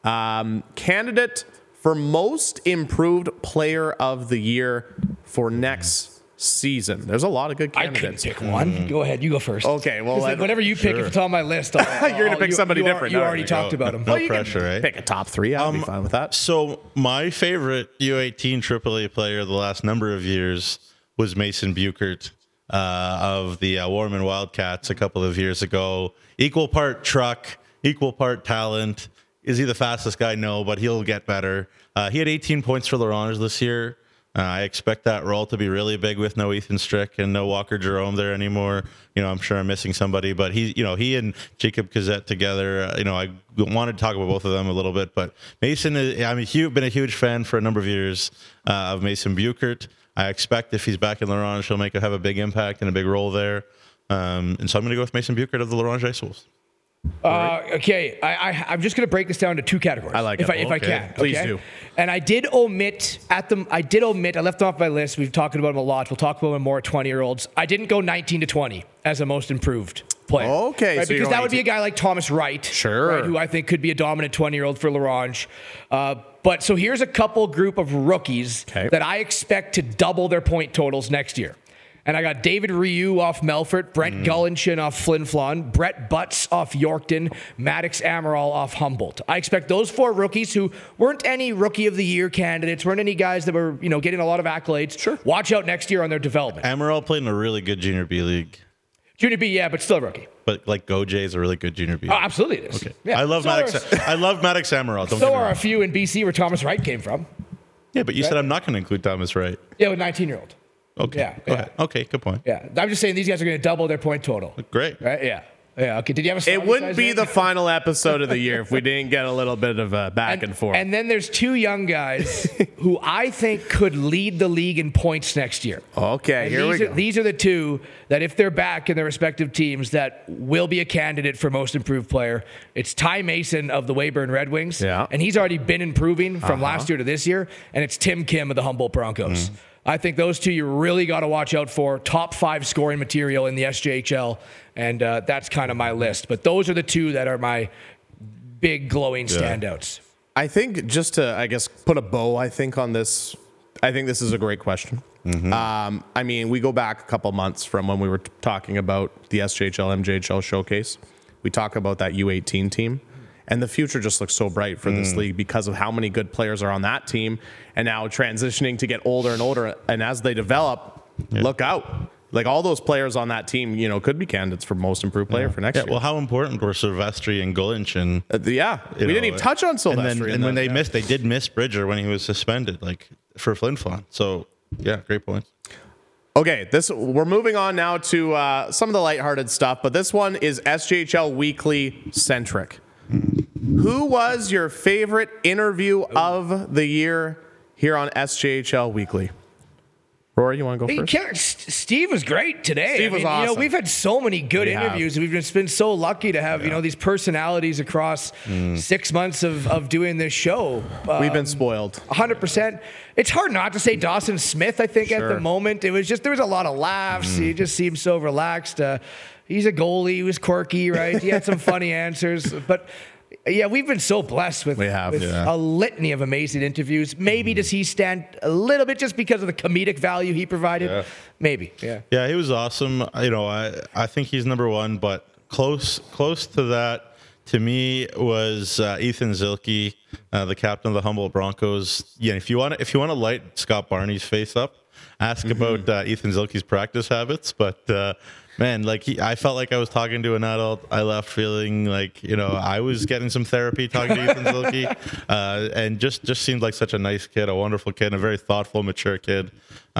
Candidate for most improved player of the year for next season. There's a lot of good candidates. I couldn't pick one. Go ahead. You go first. Okay. Well, whatever you pick, if it's on my list, you're going to pick somebody different. You already talked about him. No pressure, right? Pick a top three. I'll be fine with that. So my favorite U18 AAA player the last number of years was Mason Buchert of the Warman Wildcats a couple of years ago. Equal part truck, equal part talent. Is he the fastest guy? No, but he'll get better. He had 18 points for L'Orange this year. I expect that role to be really big with no Ethan Strick and no Walker Jerome there anymore. I'm sure I'm missing somebody, but he and Jacob Cassette together. I wanted to talk about both of them a little bit, but Mason, been a huge fan for a number of years of Mason Buchert. I expect if he's back in L'Orange, he'll have a big impact and a big role there. And so I'm going to go with Mason Buchert of the L'Orange Ice Wolves. Okay, I'm just going to break this down to two categories. I like it. If I can. Please okay? do. And I did omit I left off my list. We've talked about him a lot. We'll talk about him more at 20-year-olds. I didn't go 19 to 20 as a most improved player. Okay. Right? So because that would be a guy like Thomas Wright. Sure. Right, who I think could be a dominant 20-year-old for L'Orange. But so here's a couple group of rookies that I expect to double their point totals next year. And I got David Ryu off Melfort, Brent Gullinchin off Flin Flon, Brett Butts off Yorkton, Maddox Amaral off Humboldt. I expect those four rookies who weren't any Rookie of the Year candidates, weren't any guys that were, getting a lot of accolades. Sure. Watch out next year on their development. Amaral played in a really good Junior B league. Junior B, yeah, but still a rookie. But like Goj is a really good Junior B. Oh, absolutely it is. Okay. Yeah. I love Maddox Amaral. So are a few in BC where Thomas Wright came from. Yeah, but you said I'm not going to include Thomas Wright. Yeah, with 19-year-old. Okay. Yeah, Go ahead. Okay, good point. Yeah, I'm just saying these guys are going to double their point total. Great. Right? Yeah. Yeah. Okay. Did you have a? It wouldn't be the final episode of the year if we didn't get a little bit of a back and forth. And then there's two young guys who I think could lead the league in points next year. Okay, And here we go. These are the two that, if they're back in their respective teams, that will be a candidate for most improved player. It's Ty Mason of the Weyburn Red Wings. Yeah. And he's already been improving from last year to this year. And it's Tim Kim of the Humboldt Broncos. I think those two you really got to watch out for. Top 5 scoring material in the SJHL. And that's kind of my list. But those are the two that are my big glowing standouts. I think just to, put a bow, on this, I think this is a great question. We go back a couple months from when we were talking about the SJHL, MJHL showcase. We talk about that U18 team. And the future just looks so bright for this league because of how many good players are on that team and now transitioning to get older and older. And as they develop, look out. Like all those players on that team, could be candidates for most improved player for next year. Well, how important were Silvestri and Gullinchin? We didn't even touch on Silvestri. And when they did miss Bridger when he was suspended, for Flin Flon. So, yeah, great points. Okay, we're moving on now to some of the lighthearted stuff, but this one is SJHL Weekly centric. Who was your favorite interview of the year here on SJHL Weekly? Rory, you want to go first? Steve was great today. Steve was awesome. We've had so many good interviews. We've just been so lucky to have, these personalities across 6 months of doing this show. We've been spoiled. 100%. It's hard not to say Dawson Smith, I think, at the moment. There was a lot of laughs. He just seemed so relaxed. He's a goalie. He was quirky, right? He had some funny answers. But, yeah, we've been so blessed with a litany of amazing interviews. Maybe does he stand a little bit just because of the comedic value he provided? Yeah. Maybe, yeah. Yeah, he was awesome. I think he's number one, but close to that, to me, was Ethan Zilke, the captain of the Humboldt Broncos. Yeah, if you want to light Scott Barney's face up, ask about Ethan Zilke's practice habits, but... Man, I felt like I was talking to an adult. I left feeling like, I was getting some therapy talking to Ethan Zilke, and just seemed like such a nice kid, a wonderful kid, a very thoughtful, mature kid.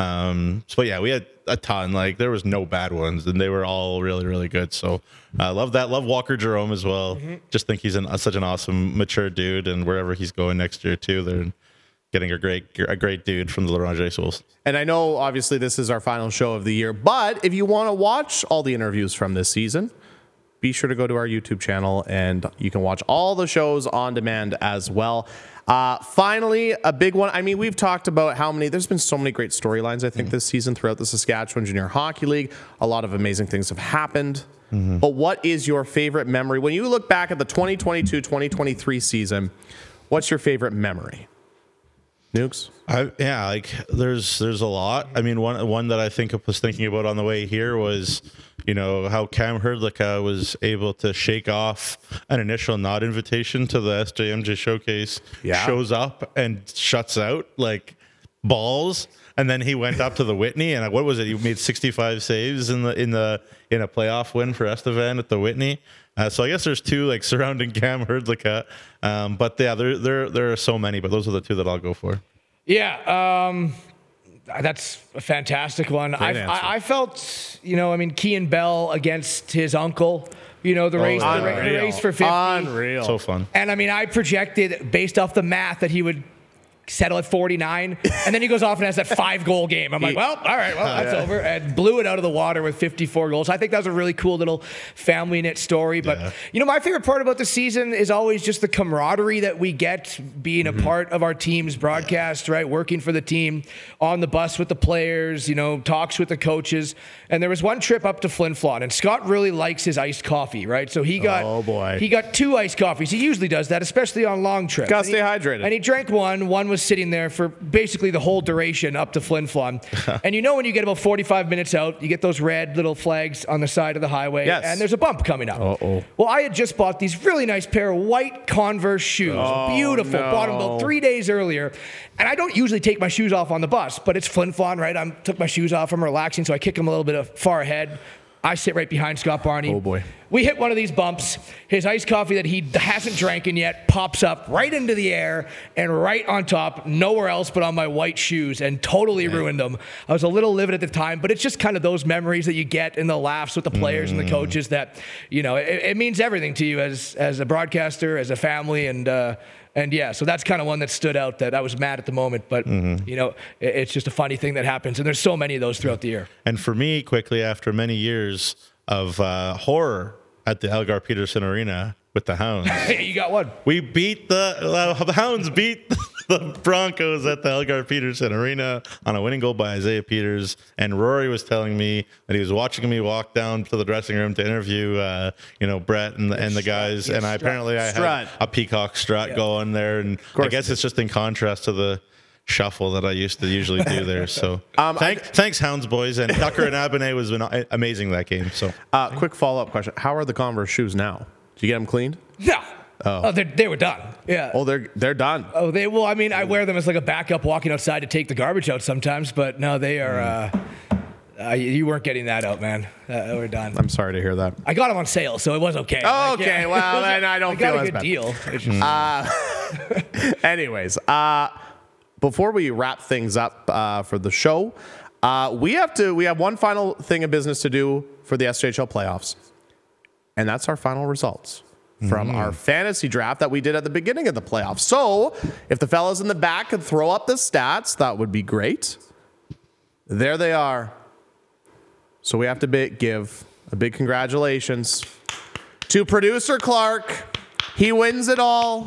So yeah, we had a ton. There was no bad ones, and they were all really, really good. So I love that. Love Walker Jerome as well. Just think he's such an awesome, mature dude, and wherever he's going next year too, they're getting a great dude from the L'Orange Ice Wolves. And I know, obviously, this is our final show of the year, but if you want to watch all the interviews from this season, be sure to go to our YouTube channel and you can watch all the shows on demand as well. Finally, a big one. I mean, we've talked about there's been so many great storylines, I think, this season throughout the Saskatchewan Junior Hockey League. A lot of amazing things have happened. But what is your favorite memory? When you look back at the 2022-2023 season, what's your favorite memory? Nukes? There's a lot. I mean, one that I was thinking about on the way here was, how Cam Hrdlicka was able to shake off an initial not invitation to the SJMJ showcase, shows up and shuts out like balls, and then he went up to the Whitney and what was it? He made 65 saves in a playoff win for Estevan at the Whitney. So I guess there's two like surrounding Cam Hrdlicka, but yeah, there are so many, but those are the two that I'll go for. Yeah, that's a fantastic one. I felt, Kean Bell against his uncle. The race for 50. Unreal. So fun. And I projected based off the math that he would settle at 49, and then he goes off and has that 5-goal game. I'm like, well, all right, that's over, and blew it out of the water with 54 goals. I think that was a really cool little family knit story. But my favorite part about the season is always just the camaraderie that we get being a part of our team's broadcast, right? Working for the team on the bus with the players, talks with the coaches. And there was one trip up to Flin Flon, and Scott really likes his iced coffee, right? So he got 2 iced coffees. He usually does that, especially on long trips. Gotta stay hydrated. And he drank one. One was sitting there for basically the whole duration up to Flin Flon. And when you get about 45 minutes out, you get those red little flags on the side of the highway, and there's a bump coming up. Well, I had just bought these really nice pair of white Converse shoes. Beautiful. No. Bought them about 3 days earlier. And I don't usually take my shoes off on the bus, but it's Flin Flon, right? I took my shoes off. I'm relaxing, so I kick them a little bit far ahead. I sit right behind Scott Barney. Oh, boy. We hit one of these bumps. His iced coffee that he hasn't drank in yet pops up right into the air and right on top, nowhere else but on my white shoes, and totally ruined them. I was a little livid at the time, but it's just kind of those memories that you get in the laughs with the players and the coaches that, it means everything to you as a broadcaster, as a family, and yeah, so that's kind of one that stood out that I was mad at the moment, but, it's just a funny thing that happens. And there's so many of those throughout the year. And for me, quickly, after many years of horror at the Elgar Peterson Arena with the Hounds. You got one. We beat the Hounds beat the Broncos at the Elgar Peterson Arena on a winning goal by Isaiah Peters. And Rory was telling me that he was watching me walk down to the dressing room to interview, Brett and the guys. And I had a peacock strut going there. And I guess it's just in contrast to the shuffle that I used to usually do there. So thanks, Hounds boys. And Tucker and Abonnet was amazing that game. So quick follow-up question. How are the Converse shoes now? Did you get them cleaned? No. Oh, they were done. Yeah. Oh, they're done. Oh, I wear them as like a backup walking outside to take the garbage out sometimes, but no, they are. You weren't getting that out, man. We're done. I'm sorry to hear that. I got them on sale, so it was okay. Oh, okay. Well, then I don't feel as bad. I got a good deal. Anyways, before we wrap things up for the show, we have one final thing of business to do for the SJHL playoffs, and that's our final results from our fantasy draft that we did at the beginning of the playoffs. So if the fellas in the back could throw up the stats, that would be great. There they are. So we have to give a big congratulations to producer Clark. He wins it all.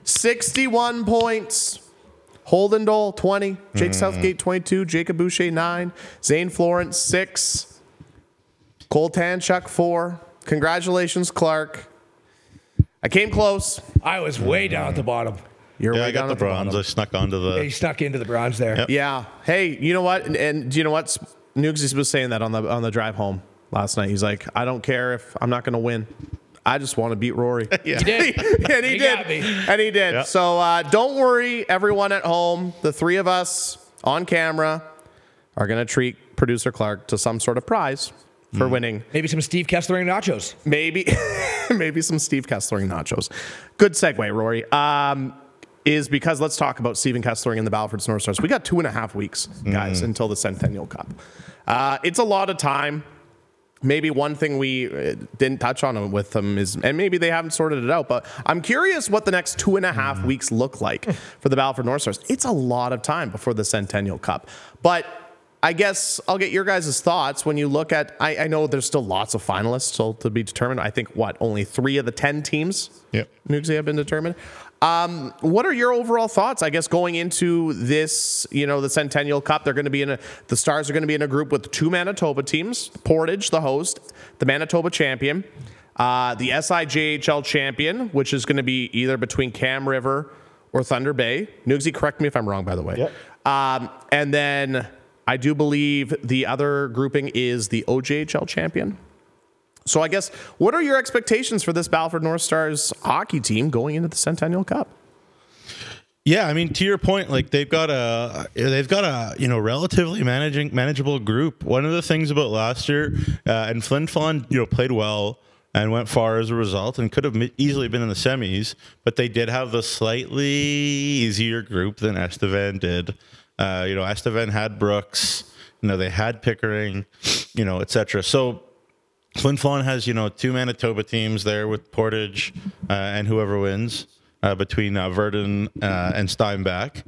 61 points. Holden Dole, 20. Jake Southgate, 22. Jacob Boucher, 9. Zane Florence, 6. Cole Tanchuk, 4. Congratulations, Clark. I came close. I was way down at the bottom. You're way I got down the at the bronze. bottom. I snuck onto the. He snuck into the bronze there. Yep. Yeah. Hey, you know what? And do you know what? Nukes was saying that on the drive home last night. He's like, I don't care if I'm not going to win. I just want to beat Rory. Yeah. He did. And he did. Got me. And he did. Yep. So don't worry, everyone at home. The 3 of us on camera are going to treat producer Clark to some sort of prize for winning. Maybe some Steve Kessler nachos. Maybe some Steve Kessler nachos. Good segue, Rory. Is because let's talk about Steven Kessler and the Battleford North Stars. We got 2.5 weeks, guys, until the Centennial Cup. It's a lot of time. Maybe one thing we didn't touch on with them is, and maybe they haven't sorted it out, but I'm curious what the next 2.5 weeks look like for the Battleford North Stars. It's a lot of time before the Centennial Cup. But I guess I'll get your guys' thoughts when you look at. I know there's still lots of finalists still to be determined. I think only 3 of the 10 teams, Nugsy, have been determined. What are your overall thoughts? I guess going into this, the Centennial Cup, they're going to be the Stars are going to be in a group with 2 Manitoba teams: Portage, the host, the Manitoba champion, the SIJHL champion, which is going to be either between Cam River or Thunder Bay. Nugsy, correct me if I'm wrong, by the way. Yep. And then I do believe the other grouping is the OJHL champion. So I guess, what are your expectations for this Battleford North Stars hockey team going into the Centennial Cup? Yeah, I mean, to your point, like they've got a relatively manageable group. One of the things about last year, and Flin Flon, played well and went far as a result, and could have easily been in the semis, but they did have the slightly easier group than Estevan did. Estevan had Brooks, they had Pickering, etc. So Flin Flon has, 2 Manitoba teams there with Portage and whoever wins between Verdun and Steinbach.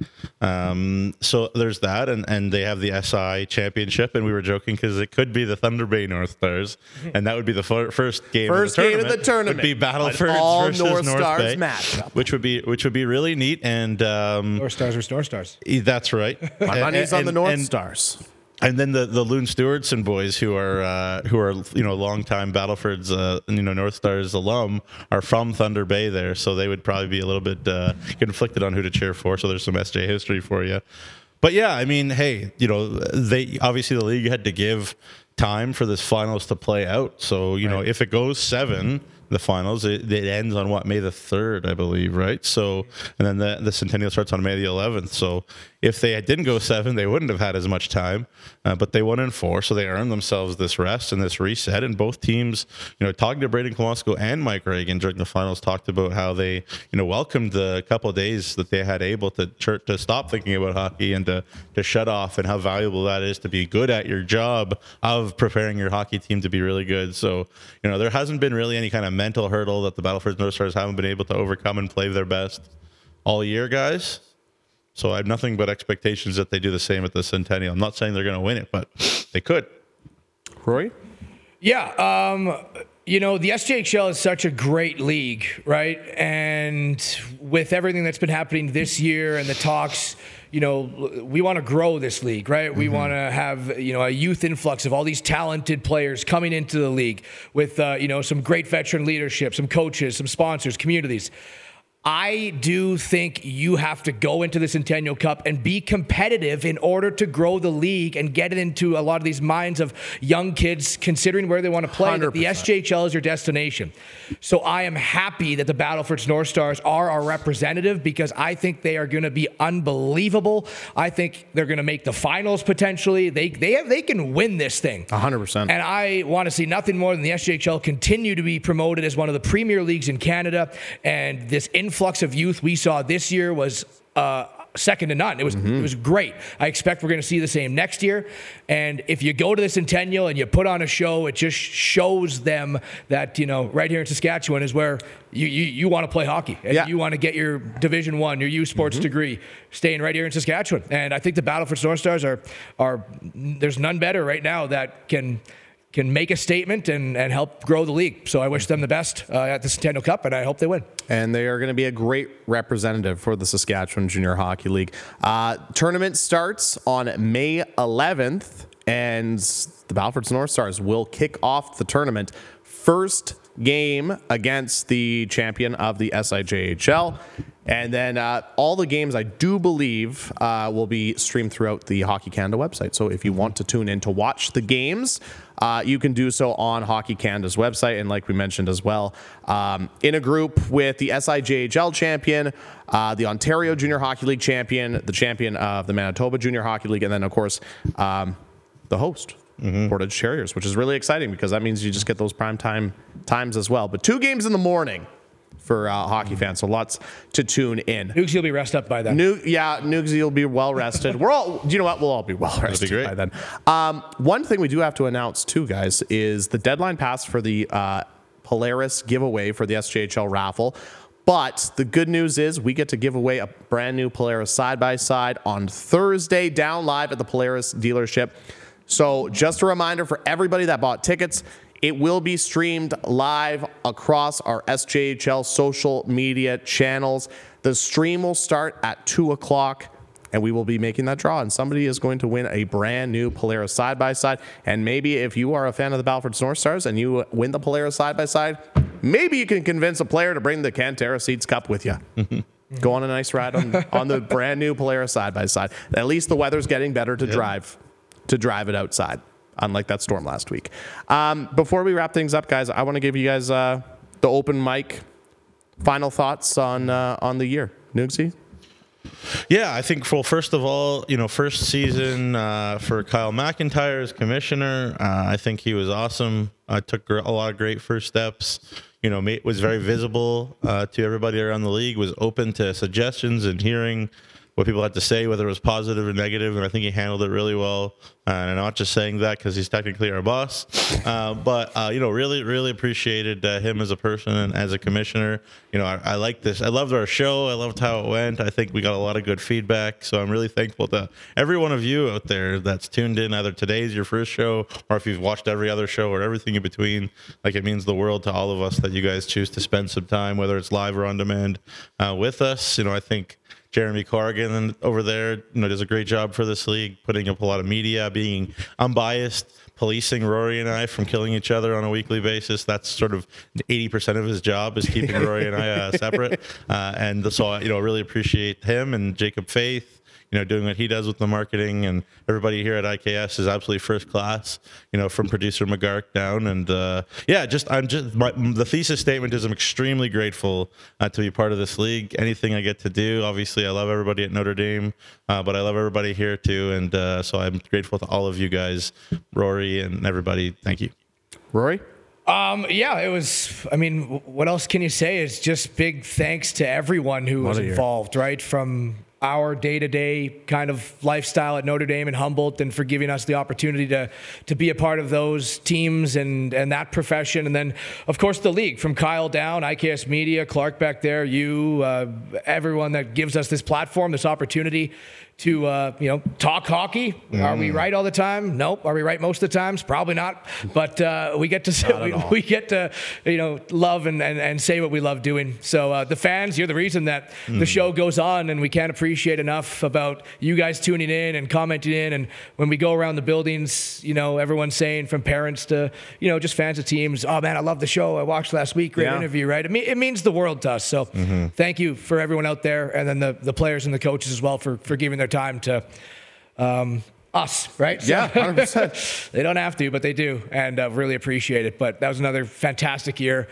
So there's that, and they have the SI championship, and we were joking because it could be the Thunder Bay North Stars, and that would be the first game of the tournament. Would be Battleford versus North Stars Bay matchup, which would be really neat. And North Stars versus North Stars. That's right. My money's on the North Stars. And then the Loon Stewartson boys, who are longtime Battleford's North Stars alum, are from Thunder Bay there, so they would probably be a little bit conflicted on who to cheer for. So there's some SJ history for you. But yeah, I mean, hey, they obviously the league had to give time for this finals to play out. So if it goes 7. The finals, it ends on May the 3rd, I believe, right? So, and then the Centennial starts on May the 11th. So if they didn't go 7, they wouldn't have had as much time, but they won in 4, so they earned themselves this rest and this reset. And both teams, talking to Braden Kolosko and Mike Reagan during the finals, talked about how they, welcomed the couple of days that they had able to stop thinking about hockey and to shut off, and how valuable that is to be good at your job of preparing your hockey team to be really good. So, there hasn't been really any kind of mental hurdle that the Battleford North Stars haven't been able to overcome and play their best all year, guys. So I have nothing but expectations that they do the same at the Centennial. I'm not saying they're going to win it, but they could. Rory? Yeah, the SJHL is such a great league, right? And with everything that's been happening this year and the talks, we want to grow this league, right? We want to have, a youth influx of all these talented players coming into the league with, some great veteran leadership, some coaches, some sponsors, communities. I do think you have to go into the Centennial Cup and be competitive in order to grow the league and get it into a lot of these minds of young kids considering where they want to play. That the SJHL is your destination. So I am happy that the Battleford North Stars are our representative, because I think they are going to be unbelievable. I think they're going to make the finals potentially. They can win this thing. 100%. And I want to see nothing more than the SJHL continue to be promoted as one of the premier leagues in Canada, and this influx of youth we saw this year was second to none. It was great. I expect we're going to see the same next year. And if you go to the Centennial and you put on a show, it just shows them that, right here in Saskatchewan is where you want to play hockey. And you want to get your Division I, your U Sports degree, staying right here in Saskatchewan. And I think the Battleford North Stars are there's none better right now that can make a statement and help grow the league. So I wish them the best at the Centennial Cup, and I hope they win. And they are going to be a great representative for the Saskatchewan Junior Hockey League. Tournament starts on May 11th, and the Battleford North Stars will kick off the tournament. First game against the champion of the SIJHL. And then all the games, I do believe, will be streamed throughout the Hockey Canada website. So if you want to tune in to watch the games, you can do so on Hockey Canada's website. And like we mentioned as well, in a group with the SIJHL champion, the Ontario Junior Hockey League champion, the champion of the Manitoba Junior Hockey League, and then, of course, the host, Portage Terriers, which is really exciting because that means you just get those prime times as well. But 2 games in the morning for hockey fans, so lots to tune in. Nugsy will be rested up by then. Nugsy will be well rested. We'll all be well rested by then. One thing we do have to announce too, guys, is the deadline passed for the Polaris giveaway for the SJHL raffle. But the good news is we get to give away a brand new Polaris side-by-side on Thursday down live at the Polaris dealership. So just a reminder for everybody that bought tickets, it will be streamed live across our SJHL social media channels. The stream will start at 2 o'clock, and we will be making that draw, and somebody is going to win a brand new Polaris side-by-side. And maybe if you are a fan of the Battleford North Stars and you win the Polaris side-by-side, maybe you can convince a player to bring the Cantera Seeds Cup with you. Go on a nice ride on the brand new Polaris side-by-side. At least the weather's getting better to drive it outside, unlike that storm last week. Before we wrap things up, guys, I want to give you guys the open mic final thoughts on the year. Nugsy? Yeah, I think, well, first of all, first season for Kyle McIntyre as commissioner, I think he was awesome. Took a lot of great first steps. Was very visible to everybody around the league, was open to suggestions and hearing what people had to say, whether it was positive or negative, and I think he handled it really well. And I'm not just saying that because he's technically our boss, but really, really appreciated him as a person and as a commissioner. I like this. I loved our show. I loved how it went. I think we got a lot of good feedback. So I'm really thankful to every one of you out there that's tuned in. Either today's your first show, or if you've watched every other show, or everything in between. Like, it means the world to all of us that you guys choose to spend some time, whether it's live or on demand, with us. I think Jeremy Corrigan over there, does a great job for this league, putting up a lot of media, being unbiased, policing Rory and I from killing each other on a weekly basis. That's sort of 80% of his job, is keeping Rory and I separate. And so, I really appreciate him, and Jacob Faith, doing what he does with the marketing, and everybody here at IKS is absolutely first class, from producer McGark down. And the thesis statement is I'm extremely grateful to be part of this league. Anything I get to do, obviously I love everybody at Notre Dame, but I love everybody here too. And so I'm grateful to all of you guys, Rory and everybody. Thank you. Rory? It was, what else can you say? It's just big thanks to everyone who was involved, right? From our day-to-day kind of lifestyle at Notre Dame and Humboldt, and for giving us the opportunity to be a part of those teams and that profession. And then, of course, the league, from Kyle down, IKS Media, Clark back there, you, everyone that gives us this platform, this opportunity to talk hockey. Are we right all the time? Nope. Are we right most of the times? Probably not. But we get to we get to love and say what we love doing. So the fans, you're the reason that the show goes on, and we can't appreciate enough about you guys tuning in and commenting in. And when we go around the buildings, everyone's saying, from parents to just fans of teams, oh man, I love the show. I watched last week. Great interview, right? It means the world to us. So thank you for everyone out there, and then the players and the coaches as well for giving their time to us, right? So, 100%. They don't have to, but they do, and really appreciate it. But that was another fantastic year.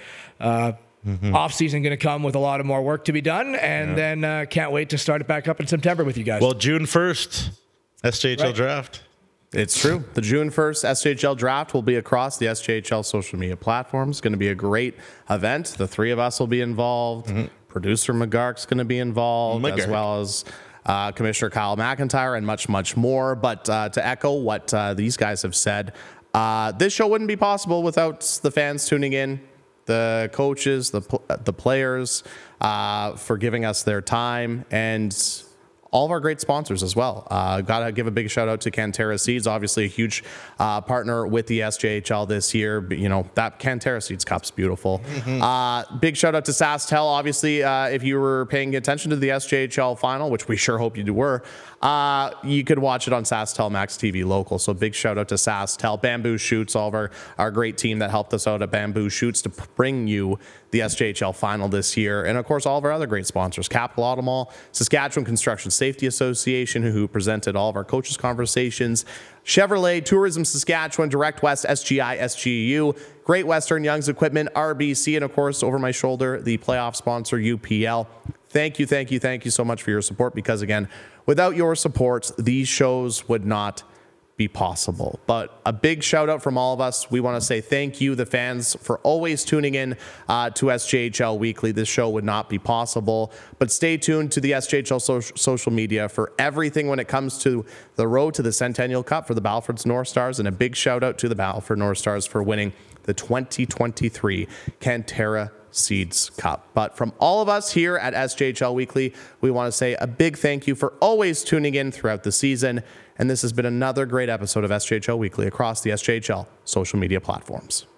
Off season going to come with a lot of more work to be done, and then can't wait to start it back up in September with you guys. Well, June 1st, SJHL draft. It's true. The June 1st SJHL draft will be across the SJHL social media platforms. It's going to be a great event. The three of us will be involved. Producer McGark's going to be involved, as well as Commissioner Kyle McIntyre, and much, much more. But to echo what these guys have said, this show wouldn't be possible without the fans tuning in, the coaches, the players, for giving us their time, and all of our great sponsors as well. Got to give a big shout out to Cantera Seeds, obviously a huge partner with the SJHL this year. That Cantera Seeds Cup's beautiful. Big shout out to SaskTel. Obviously, if you were paying attention to the SJHL final, which we sure hope you were, you could watch it on SaskTel Max TV local. So big shout out to SaskTel, Bamboo Shoots, all of our great team that helped us out at Bamboo Shoots to bring you the SJHL final this year. And of course, all of our other great sponsors, Capital Automall, Saskatchewan Construction Safety Association, who presented all of our coaches conversations, Chevrolet, Tourism Saskatchewan, Direct West, SGI, SGU, Great Western Young's Equipment, RBC, and of course, over my shoulder, the playoff sponsor, UPL. Thank you so much for your support, because again, without your support, these shows would not be possible. But a big shout out from all of us. We want to say thank you, the fans, for always tuning in to SJHL Weekly. This show would not be possible. But stay tuned to the SJHL social media for everything when it comes to the road to the Centennial Cup for the Battleford North Stars. And a big shout out to the Battleford North Stars for winning the 2023 Cantera Seeds Cup. But from all of us here at SJHL Weekly, we want to say a big thank you for always tuning in throughout the season. And this has been another great episode of SJHL Weekly across the SJHL social media platforms.